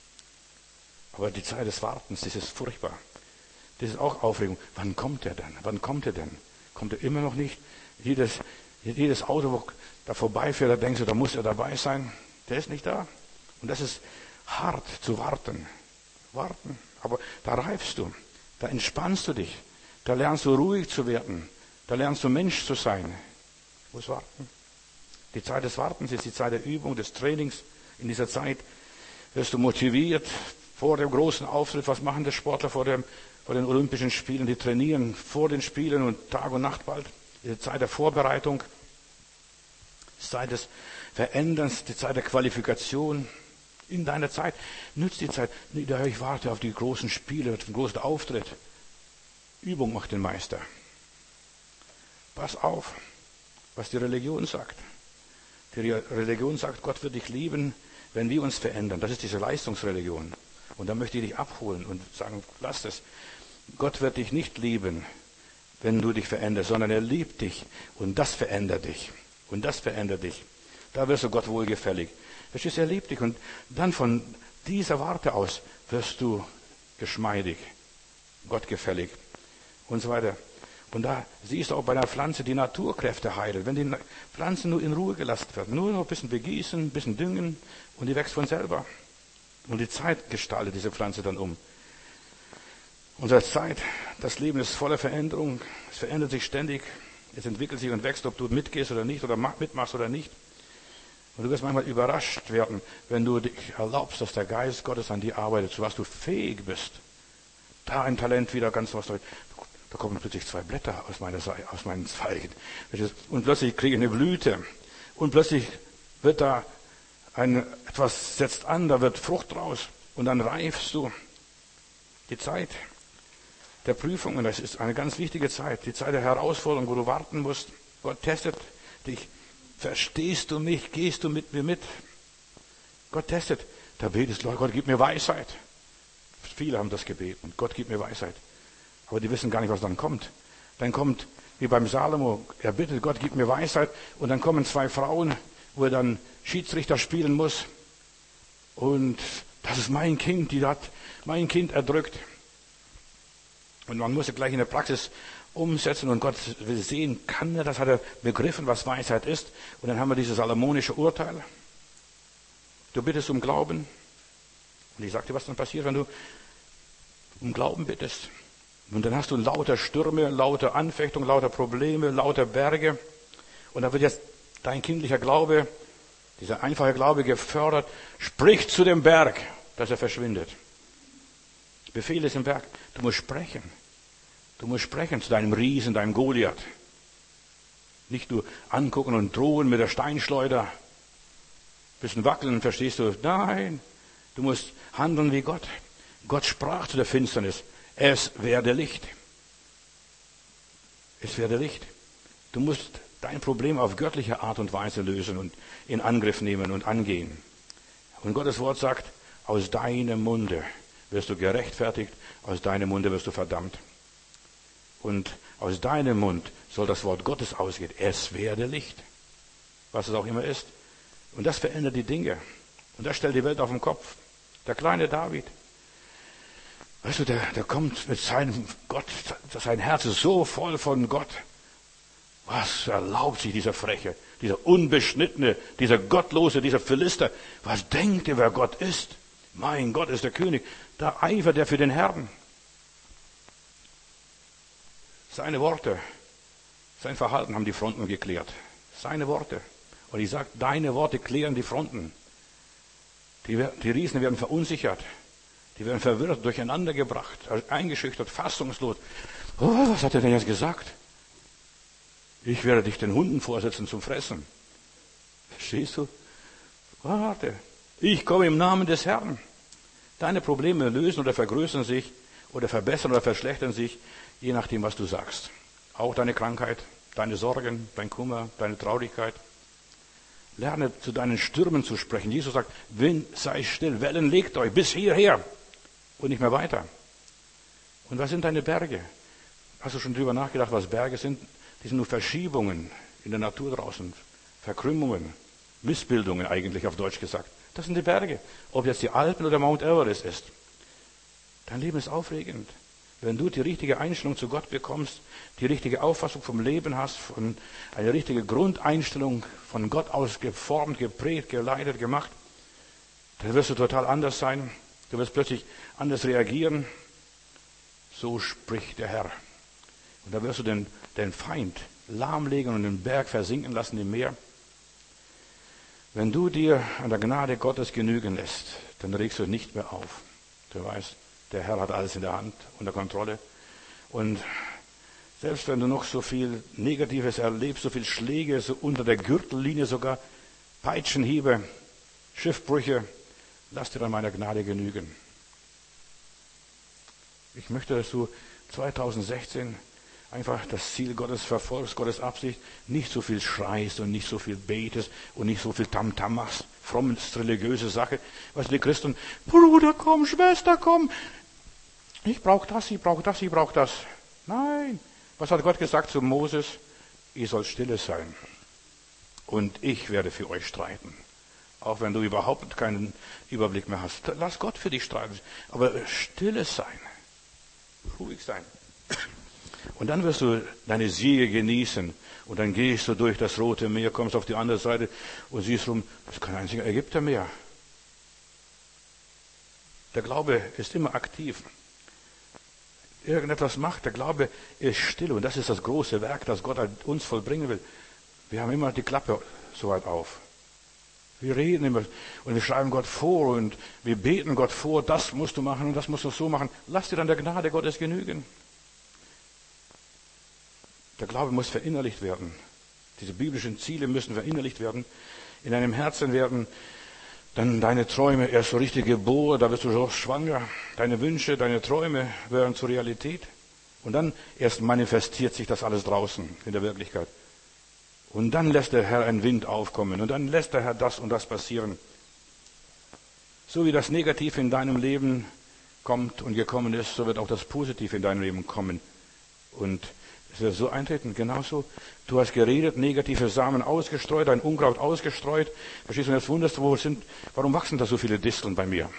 Aber die Zeit des Wartens, das ist furchtbar. Das ist auch Aufregung. Wann kommt er denn? Wann kommt er denn? Kommt er immer noch nicht? Jedes Auto, wo da vorbeifährt, da denkst du, da muss er dabei sein. Der ist nicht da. Und das ist hart zu warten. Warten. Aber da reifst du. Da entspannst du dich. Da lernst du ruhig zu werden. Da lernst du Mensch zu sein. Du musst warten. Die Zeit des Wartens ist die Zeit der Übung, des Trainings. In dieser Zeit wirst du motiviert vor dem großen Auftritt. Was machen die Sportler vor den Olympischen Spielen? Die trainieren vor den Spielen und Tag und Nacht bald. Die Zeit der Vorbereitung. Die Zeit des Veränderns, die Zeit der Qualifikation. In deiner Zeit nützt die Zeit. Ich warte auf die großen Spiele, auf den großen Auftritt. Übung macht den Meister. Pass auf, was die Religion sagt. Die Religion sagt, Gott wird dich lieben, wenn wir uns verändern. Das ist diese Leistungsreligion. Und da möchte ich dich abholen und sagen, lass es. Gott wird dich nicht lieben, wenn du dich veränderst, sondern er liebt dich. Und das verändert dich. Und das verändert dich. Da wirst du Gott wohlgefällig. Verstehst du, er liebt dich. Und dann von dieser Warte aus wirst du geschmeidig, gottgefällig und so weiter. Und da siehst du auch bei einer Pflanze die Naturkräfte heilen. Wenn die Pflanzen nur in Ruhe gelassen werden, nur noch ein bisschen begießen, ein bisschen düngen und die wächst von selber. Und die Zeit gestaltet diese Pflanze dann um. Unsere Zeit, das Leben ist voller Veränderung. Es verändert sich ständig. Es entwickelt sich und wächst, ob du mitgehst oder nicht oder mitmachst oder nicht. Und du wirst manchmal überrascht werden, wenn du dich erlaubst, dass der Geist Gottes an dir arbeitet, zu was du fähig bist. Da ein Talent wieder ganz was. Da kommen plötzlich 2 Blätter aus meinen Zweigen. Und plötzlich kriege ich eine Blüte. Und plötzlich wird da etwas setzt an, da wird Frucht raus. Und dann reifst du. Die Zeit der Prüfung, und das ist eine ganz wichtige Zeit, die Zeit der Herausforderung, wo du warten musst. Gott testet dich. Verstehst du mich? Gehst du mit mir mit? Gott testet. Da betest du, Gott, gib mir Weisheit. Viele haben das gebeten. Gott, gib mir Weisheit. Aber die wissen gar nicht, was dann kommt. Dann kommt, wie beim Salomo, er bittet Gott, gib mir Weisheit. Und dann kommen 2 Frauen, wo er dann Schiedsrichter spielen muss. Und das ist mein Kind, die hat mein Kind erdrückt. Und man muss es gleich in der Praxis umsetzen und Gott will sehen, kann er das, hat er begriffen, was Weisheit ist. Und dann haben wir dieses salomonische Urteil. Du bittest um Glauben. Und ich sag dir, was dann passiert, wenn du um Glauben bittest. Und dann hast du lauter Stürme, lauter Anfechtungen, lauter Probleme, lauter Berge. Und da wird jetzt dein kindlicher Glaube, dieser einfache Glaube gefördert. Sprich zu dem Berg, dass er verschwindet. Befehl ist im Berg. Du musst sprechen. Du musst sprechen zu deinem Riesen, deinem Goliath. Nicht nur angucken und drohen mit der Steinschleuder. Bisschen wackeln, verstehst du? Nein, du musst handeln wie Gott. Gott sprach zu der Finsternis. Es werde Licht. Es werde Licht. Du musst dein Problem auf göttliche Art und Weise lösen und in Angriff nehmen und angehen. Und Gottes Wort sagt, aus deinem Munde wirst du gerechtfertigt, aus deinem Munde wirst du verdammt. Und aus deinem Mund soll das Wort Gottes ausgehen. Es werde Licht. Was es auch immer ist. Und das verändert die Dinge. Und das stellt die Welt auf den Kopf. Der kleine David. Weißt du, der kommt mit seinem Gott, sein Herz ist so voll von Gott. Was erlaubt sich dieser Freche, dieser Unbeschnittene, dieser Gottlose, dieser Philister? Was denkt er, wer Gott ist? Mein Gott ist der König. Da eifert er für den Herrn. Seine Worte, sein Verhalten haben die Fronten geklärt. Seine Worte. Und ich sage, deine Worte klären die Fronten. Die Riesen werden verunsichert. Die werden verwirrt, durcheinander gebracht, eingeschüchtert, fassungslos. Oh, was hat er denn jetzt gesagt? Ich werde dich den Hunden vorsetzen zum Fressen. Verstehst du? Warte. Ich komme im Namen des Herrn. Deine Probleme lösen oder vergrößern sich oder verbessern oder verschlechtern sich, je nachdem, was du sagst. Auch deine Krankheit, deine Sorgen, dein Kummer, deine Traurigkeit. Lerne zu deinen Stürmen zu sprechen. Jesus sagt, Wind, sei still, Wellen, legt euch bis hierher und nicht mehr weiter. Und was sind deine Berge? Hast du schon drüber nachgedacht, was Berge sind? Die sind nur Verschiebungen in der Natur draußen, Verkrümmungen, Missbildungen eigentlich auf Deutsch gesagt. Das sind die Berge. Ob jetzt die Alpen oder Mount Everest ist. Dein Leben ist aufregend. Wenn du die richtige Einstellung zu Gott bekommst, die richtige Auffassung vom Leben hast, eine richtige Grundeinstellung von Gott aus geformt, geprägt, geleitet, gemacht, dann wirst du total anders sein. Du wirst plötzlich anders reagieren. So spricht der Herr. Und da wirst du den Feind lahmlegen und den Berg versinken lassen im Meer. Wenn du dir an der Gnade Gottes genügen lässt, dann regst du nicht mehr auf. Du weißt, der Herr hat alles in der Hand, unter Kontrolle. Und selbst wenn du noch so viel Negatives erlebst, so viel Schläge, so unter der Gürtellinie sogar, Peitschenhiebe, Schiffbrüche, lass dir an meiner Gnade genügen. Ich möchte, dass du 2016 einfach das Ziel Gottes verfolgst, Gottes Absicht, nicht so viel schreist und nicht so viel betest und nicht so viel Tamtam machst. Frommes, religiöse Sache. Weißt du, die Christen, Bruder, komm, Schwester, komm. Ich brauche das, ich brauche das, ich brauche das. Nein. Was hat Gott gesagt zu Moses? Ihr sollt stille sein. Und ich werde für euch streiten. Auch wenn du überhaupt keinen Überblick mehr hast. Lass Gott für dich streiten. Aber stille sein. Ruhig sein. Und dann wirst du deine Siege genießen. Und dann gehst du durch das Rote Meer, kommst auf die andere Seite und siehst rum, das ist kein einziger Ägypter mehr. Der Glaube ist immer aktiv. Irgendetwas macht, der Glaube ist still. Und das ist das große Werk, das Gott an uns vollbringen will. Wir haben immer die Klappe so weit auf. Wir reden immer und wir schreiben Gott vor und wir beten Gott vor, das musst du machen und das musst du so machen. Lass dir dann der Gnade Gottes genügen. Der Glaube muss verinnerlicht werden. Diese biblischen Ziele müssen verinnerlicht werden, in deinem Herzen werden. Dann deine Träume erst so richtig geboren, da wirst du so schwanger. Deine Wünsche, deine Träume werden zur Realität. Und dann erst manifestiert sich das alles draußen in der Wirklichkeit. Und dann lässt der Herr einen Wind aufkommen. Und dann lässt der Herr das und das passieren. So wie das Negative in deinem Leben kommt und gekommen ist, so wird auch das Positive in deinem Leben kommen. Und es wird so eintreten, genauso. Du hast geredet, negative Samen ausgestreut, ein Unkraut ausgestreut. Verstehst du, und jetzt wunderst du, warum wachsen da so viele Disteln bei mir?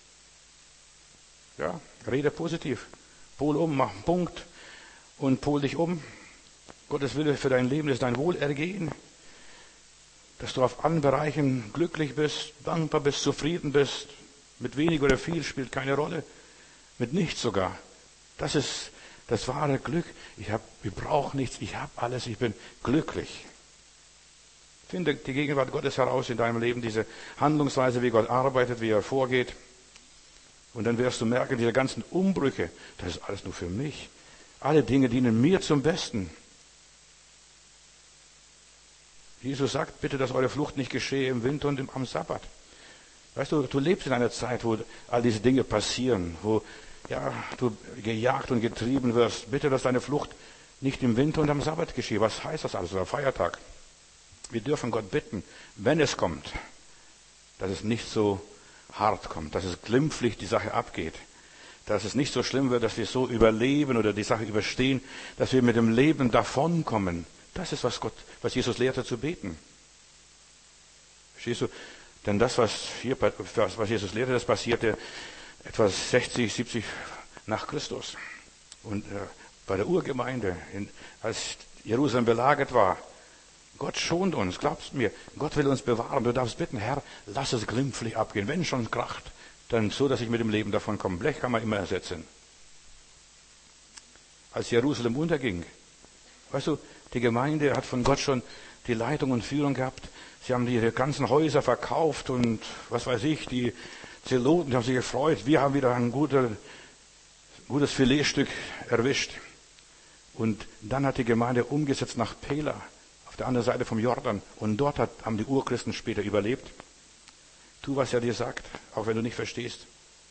Ja, rede positiv. Pol um, mach einen Punkt und pol dich um. Gottes Wille für dein Leben ist dein Wohlergehen. Dass du auf allen Bereichen glücklich bist, dankbar bist, zufrieden bist. Mit wenig oder viel spielt keine Rolle. Mit nichts sogar. Das ist das wahre Glück. Ich brauche nichts, ich habe alles, ich bin glücklich. Finde die Gegenwart Gottes heraus in deinem Leben, diese Handlungsweise, wie Gott arbeitet, wie er vorgeht. Und dann wirst du merken, diese ganzen Umbrüche, das ist alles nur für mich. Alle Dinge dienen mir zum Besten. Jesus sagt, bitte, dass eure Flucht nicht geschehe im Winter und am Sabbat. Weißt du, du lebst in einer Zeit, wo all diese Dinge passieren, wo du gejagt und getrieben wirst. Bitte, dass deine Flucht nicht im Winter und am Sabbat geschehe. Was heißt das also, der Feiertag? Wir dürfen Gott bitten, wenn es kommt, dass es nicht so hart kommt, dass es glimpflich die Sache abgeht, dass es nicht so schlimm wird, dass wir so überleben oder die Sache überstehen, dass wir mit dem Leben davonkommen. Das ist, was Jesus lehrte zu beten. Verstehst du? Denn das, was Jesus lehrte, das passierte etwa 60, 70 nach Christus. Und bei der Urgemeinde, als Jerusalem belagert war, Gott schont uns, glaubst mir, Gott will uns bewahren. Du darfst bitten, Herr, lass es glimpflich abgehen. Wenn schon kracht, dann so, dass ich mit dem Leben davon komme. Blech kann man immer ersetzen. Als Jerusalem unterging, weißt du, die Gemeinde hat von Gott schon die Leitung und Führung gehabt. Sie haben ihre ganzen Häuser verkauft und was weiß ich, die Zeloten, die haben sich gefreut. Wir haben wieder ein gutes Filetstück erwischt. Und dann hat die Gemeinde umgesetzt nach Pela, auf der anderen Seite vom Jordan. Und dort haben die Urchristen später überlebt. Tu, was er dir sagt, auch wenn du nicht verstehst.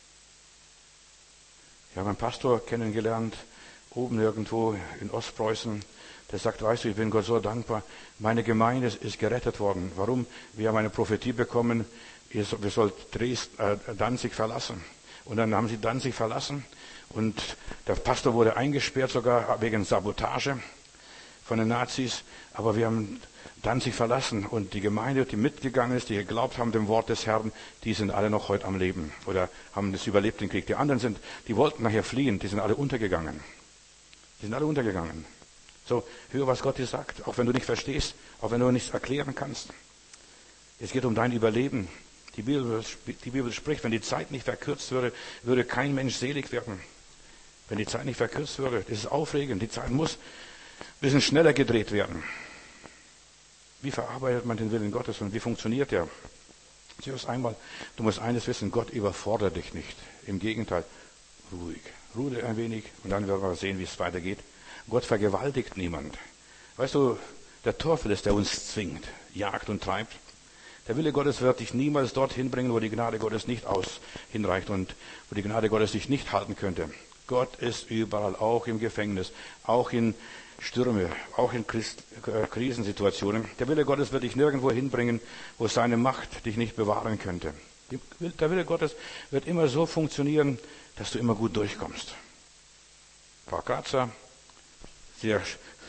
Ich habe einen Pastor kennengelernt, oben irgendwo in Ostpreußen. Der sagt, weißt du, ich bin Gott so dankbar. Meine Gemeinde ist gerettet worden. Warum? Wir haben eine Prophetie bekommen, wir sollten Danzig verlassen. Und dann haben sie Danzig verlassen. Und der Pastor wurde eingesperrt, sogar wegen Sabotage von den Nazis. Aber wir haben Danzig verlassen. Und die Gemeinde, die mitgegangen ist, die geglaubt haben dem Wort des Herrn, die sind alle noch heute am Leben. Oder haben das überlebt, den Krieg. Die anderen die wollten nachher fliehen, die sind alle untergegangen. So, hör, was Gott dir sagt, auch wenn du nicht verstehst, auch wenn du nichts erklären kannst. Es geht um dein Überleben. Die Bibel spricht, wenn die Zeit nicht verkürzt würde, würde kein Mensch selig werden. Wenn die Zeit nicht verkürzt würde, das ist aufregend. Die Zeit muss ein bisschen schneller gedreht werden. Wie verarbeitet man den Willen Gottes und wie funktioniert der? Zuerst einmal, du musst eines wissen, Gott überfordert dich nicht. Im Gegenteil, ruhig. Ruhe ein wenig und dann werden wir sehen, wie es weitergeht. Gott vergewaltigt niemand. Weißt du, der Teufel ist, der uns zwingt, jagt und treibt. Der Wille Gottes wird dich niemals dorthin bringen, wo die Gnade Gottes nicht hinreicht und wo die Gnade Gottes dich nicht halten könnte. Gott ist überall, auch im Gefängnis, auch in Stürme, auch in Krisensituationen. Der Wille Gottes wird dich nirgendwo hinbringen, wo seine Macht dich nicht bewahren könnte. Der Wille Gottes wird immer so funktionieren, dass du immer gut durchkommst. Ein paar Kratzer, ein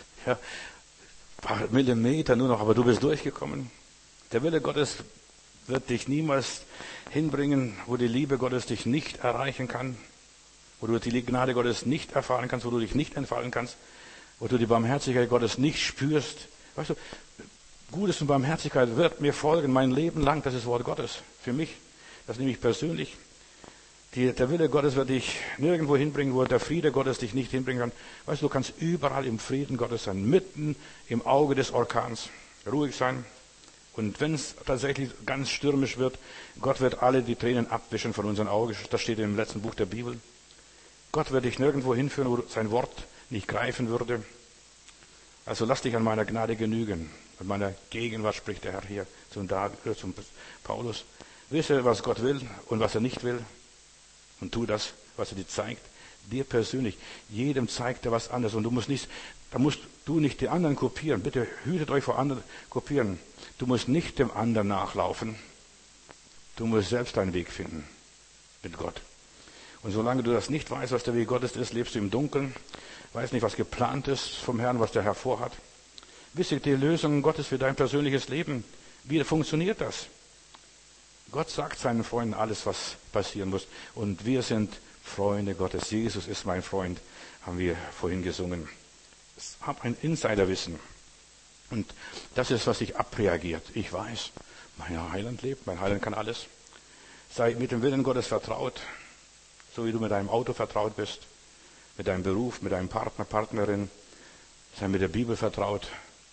paar Millimeter nur noch, aber du bist durchgekommen. Der Wille Gottes wird dich niemals hinbringen, wo die Liebe Gottes dich nicht erreichen kann, wo du die Gnade Gottes nicht erfahren kannst, wo du dich nicht entfalten kannst, wo du die Barmherzigkeit Gottes nicht spürst. Weißt du, Gutes und Barmherzigkeit wird mir folgen mein Leben lang, das ist Wort Gottes für mich, das nehme ich persönlich. Der Wille Gottes wird dich nirgendwo hinbringen, wo der Friede Gottes dich nicht hinbringen kann. Weißt du, du kannst überall im Frieden Gottes sein, mitten im Auge des Orkans, ruhig sein. Und wenn es tatsächlich ganz stürmisch wird, Gott wird alle die Tränen abwischen von unseren Augen. Das steht im letzten Buch der Bibel. Gott wird dich nirgendwo hinführen, wo sein Wort nicht greifen würde. Also lass dich an meiner Gnade genügen. An meiner Gegenwart spricht der Herr hier zum Paulus. Wisse, was Gott will und was er nicht will. Und tu das, was er dir zeigt. Dir persönlich. Jedem zeigt er was anderes. Und da musst du nicht die anderen kopieren. Bitte hütet euch vor anderen kopieren. Du musst nicht dem anderen nachlaufen. Du musst selbst deinen Weg finden mit Gott. Und solange du das nicht weißt, was der Weg Gottes ist, lebst du im Dunkeln. Weißt nicht, was geplant ist vom Herrn, was der Herr vorhat. Wisse die Lösung Gottes für dein persönliches Leben. Wie funktioniert das? Gott sagt seinen Freunden alles, was passieren muss. Und wir sind Freunde Gottes. Jesus ist mein Freund, haben wir vorhin gesungen. Ich habe ein Insiderwissen. Und das ist, was sich abreagiert. Ich weiß, mein Heiland lebt, mein Heiland kann alles. Sei mit dem Willen Gottes vertraut, so wie du mit deinem Auto vertraut bist, mit deinem Beruf, mit deinem Partner, Partnerin. Sei mit der Bibel vertraut.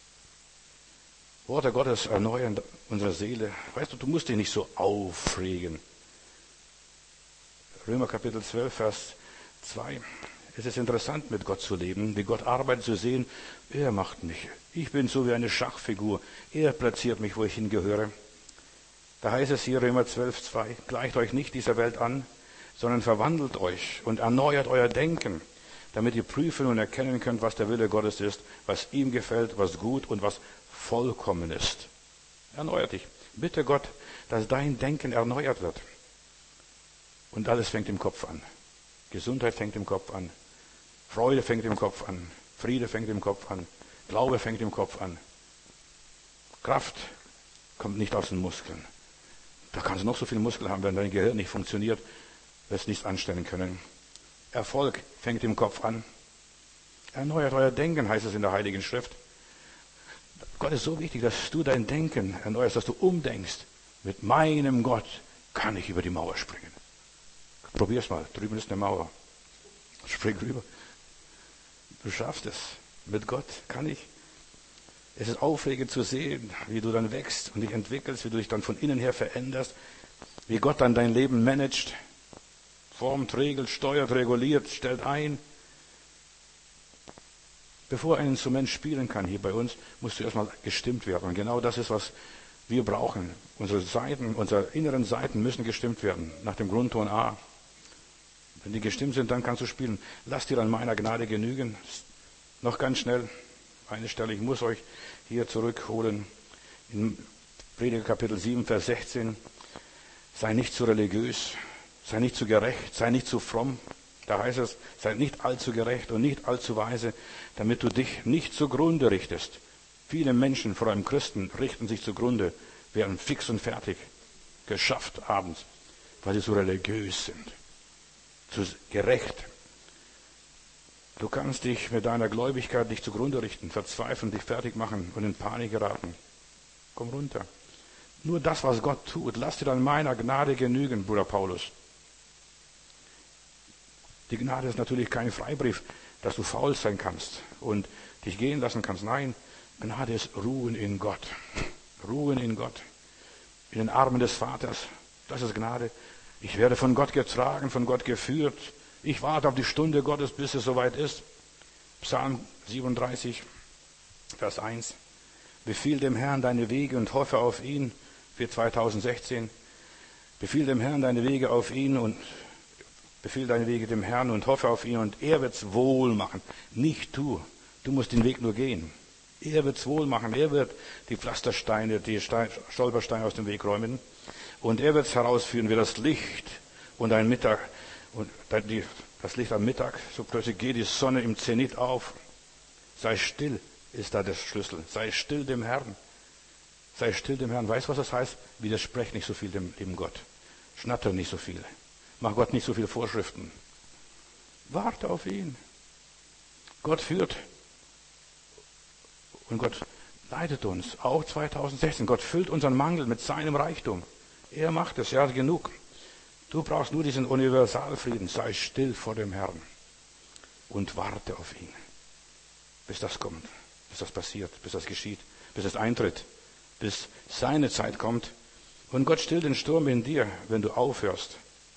Worte Gottes erneuern unsere Seele. Weißt du, du musst dich nicht so aufregen. Römer Kapitel 12, Vers 2. Es ist interessant, mit Gott zu leben, wie Gott arbeitet, zu sehen. Er macht mich. Ich bin so wie eine Schachfigur. Er platziert mich, wo ich hingehöre. Da heißt es hier, Römer 12, 2. Gleicht euch nicht dieser Welt an, sondern verwandelt euch und erneuert euer Denken, damit ihr prüfen und erkennen könnt, was der Wille Gottes ist, was ihm gefällt, was gut und was vollkommen ist. Erneuert dich. Bitte Gott, dass dein Denken erneuert wird. Und alles fängt im Kopf an. Gesundheit fängt im Kopf an. Freude fängt im Kopf an. Friede fängt im Kopf an. Glaube fängt im Kopf an. Kraft kommt nicht aus den Muskeln. Da kannst du noch so viele Muskeln haben, wenn dein Gehirn nicht funktioniert, wirst du nichts anstellen können. Erfolg fängt im Kopf an. Erneuert euer Denken, heißt es in der Heiligen Schrift. Gott ist so wichtig, dass du dein Denken erneuerst, dass du umdenkst. Mit meinem Gott kann ich über die Mauer springen. Probier's mal. Drüben ist eine Mauer. Spring rüber. Du schaffst es. Mit Gott kann ich. Es ist aufregend zu sehen, wie du dann wächst und dich entwickelst, wie du dich dann von innen her veränderst, wie Gott dann dein Leben managt, formt, regelt, steuert, reguliert, stellt ein. Bevor ein Instrument spielen kann hier bei uns, musst du erstmal gestimmt werden. Und genau das ist, was wir brauchen. Unsere inneren Saiten müssen gestimmt werden, nach dem Grundton A. Wenn die gestimmt sind, dann kannst du spielen. Lass dir an meiner Gnade genügen. Noch ganz schnell eine Stelle, ich muss euch hier zurückholen. In Prediger Kapitel 7, Vers 16. Sei nicht zu religiös, sei nicht zu gerecht, sei nicht zu fromm. Da heißt es, sei nicht allzu gerecht und nicht allzu weise, damit du dich nicht zugrunde richtest. Viele Menschen, vor allem Christen, richten sich zugrunde, werden fix und fertig, geschafft abends, weil sie so religiös sind, zu gerecht. Du kannst dich mit deiner Gläubigkeit nicht zugrunde richten, verzweifeln, dich fertig machen und in Panik geraten. Komm runter. Nur das, was Gott tut, lass dir an meiner Gnade genügen, Bruder Paulus. Die Gnade ist natürlich kein Freibrief, dass du faul sein kannst und dich gehen lassen kannst. Nein, Gnade ist Ruhen in Gott. Ruhen in Gott. In den Armen des Vaters. Das ist Gnade. Ich werde von Gott getragen, von Gott geführt. Ich warte auf die Stunde Gottes, bis es soweit ist. Psalm 37, Vers 1. Befiehl dem Herrn deine Wege und hoffe auf ihn. Für 2016. Befiehl dem Herrn deine Wege auf ihn und befiehl deine Wege dem Herrn und hoffe auf ihn und er wird's wohl machen. Nicht du. Du musst den Weg nur gehen. Er wird's wohl machen. Er wird die Pflastersteine, die Stolpersteine aus dem Weg räumen. Und er wird's herausführen wie das Licht und ein Mittag. Und das Licht am Mittag, so plötzlich geht die Sonne im Zenit auf. Sei still, ist da der Schlüssel. Sei still dem Herrn. Sei still dem Herrn. Weißt du, was das heißt? Widersprech nicht so viel dem Gott. Schnatter nicht so viel. Mach Gott nicht so viele Vorschriften. Warte auf ihn. Gott führt. Und Gott leitet uns. Auch 2016. Gott füllt unseren Mangel mit seinem Reichtum. Er macht es. Er hat genug. Du brauchst nur diesen Universalfrieden. Sei still vor dem Herrn. Und warte auf ihn. Bis das kommt. Bis das passiert. Bis das geschieht. Bis es eintritt. Bis seine Zeit kommt. Und Gott stillt den Sturm in dir, wenn du aufhörst,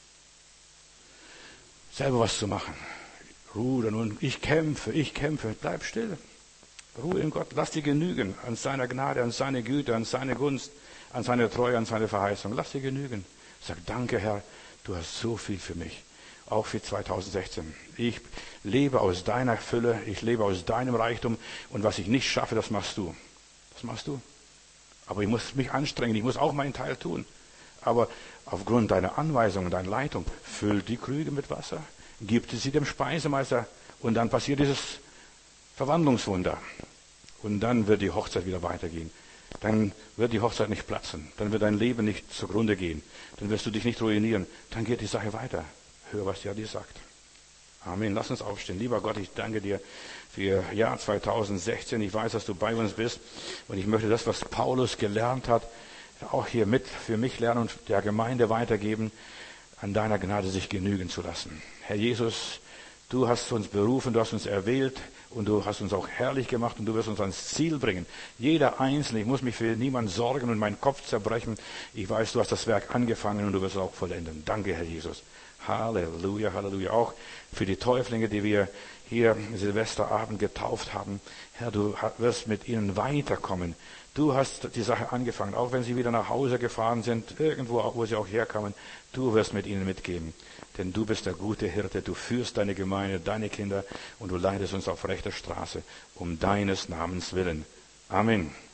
selber was zu machen. Rudern und ich kämpfe. Bleib still. Ruhe in Gott. Lass dir genügen an seiner Gnade, an seine Güte, an seine Gunst, an seine Treue, an seine Verheißung. Lass dir genügen. Sag, danke Herr, du hast so viel für mich. Auch für 2016. Ich lebe aus deiner Fülle, ich lebe aus deinem Reichtum und was ich nicht schaffe, das machst du. Das machst du. Aber ich muss mich anstrengen, ich muss auch meinen Teil tun. Aber aufgrund deiner Anweisung, deiner Leitung, füll die Krüge mit Wasser, gib sie dem Speisemeister und dann passiert dieses Verwandlungswunder. Und dann wird die Hochzeit wieder weitergehen. Dann wird die Hochzeit nicht platzen. Dann wird dein Leben nicht zugrunde gehen. Dann wirst du dich nicht ruinieren. Dann geht die Sache weiter. Hör, was der dir sagt. Amen. Lass uns aufstehen. Lieber Gott, ich danke dir für Jahr 2016. Ich weiß, dass du bei uns bist. Und ich möchte das, was Paulus gelernt hat, auch hier mit für mich lernen und der Gemeinde weitergeben, an deiner Gnade sich genügen zu lassen. Herr Jesus, du hast uns berufen, du hast uns erwählt und du hast uns auch herrlich gemacht und du wirst uns ans Ziel bringen. Jeder Einzelne, ich muss mich für niemanden sorgen und meinen Kopf zerbrechen. Ich weiß, du hast das Werk angefangen und du wirst es auch vollenden. Danke, Herr Jesus. Halleluja, Halleluja. Auch für die Täuflinge, die wir hier Silvesterabend getauft haben. Herr, du wirst mit ihnen weiterkommen. Du hast die Sache angefangen, auch wenn sie wieder nach Hause gefahren sind, irgendwo, wo sie auch herkamen. Du wirst mit ihnen mitgehen. Denn du bist der gute Hirte, du führst deine Gemeinde, deine Kinder und du leitest uns auf rechter Straße, um deines Namens willen. Amen.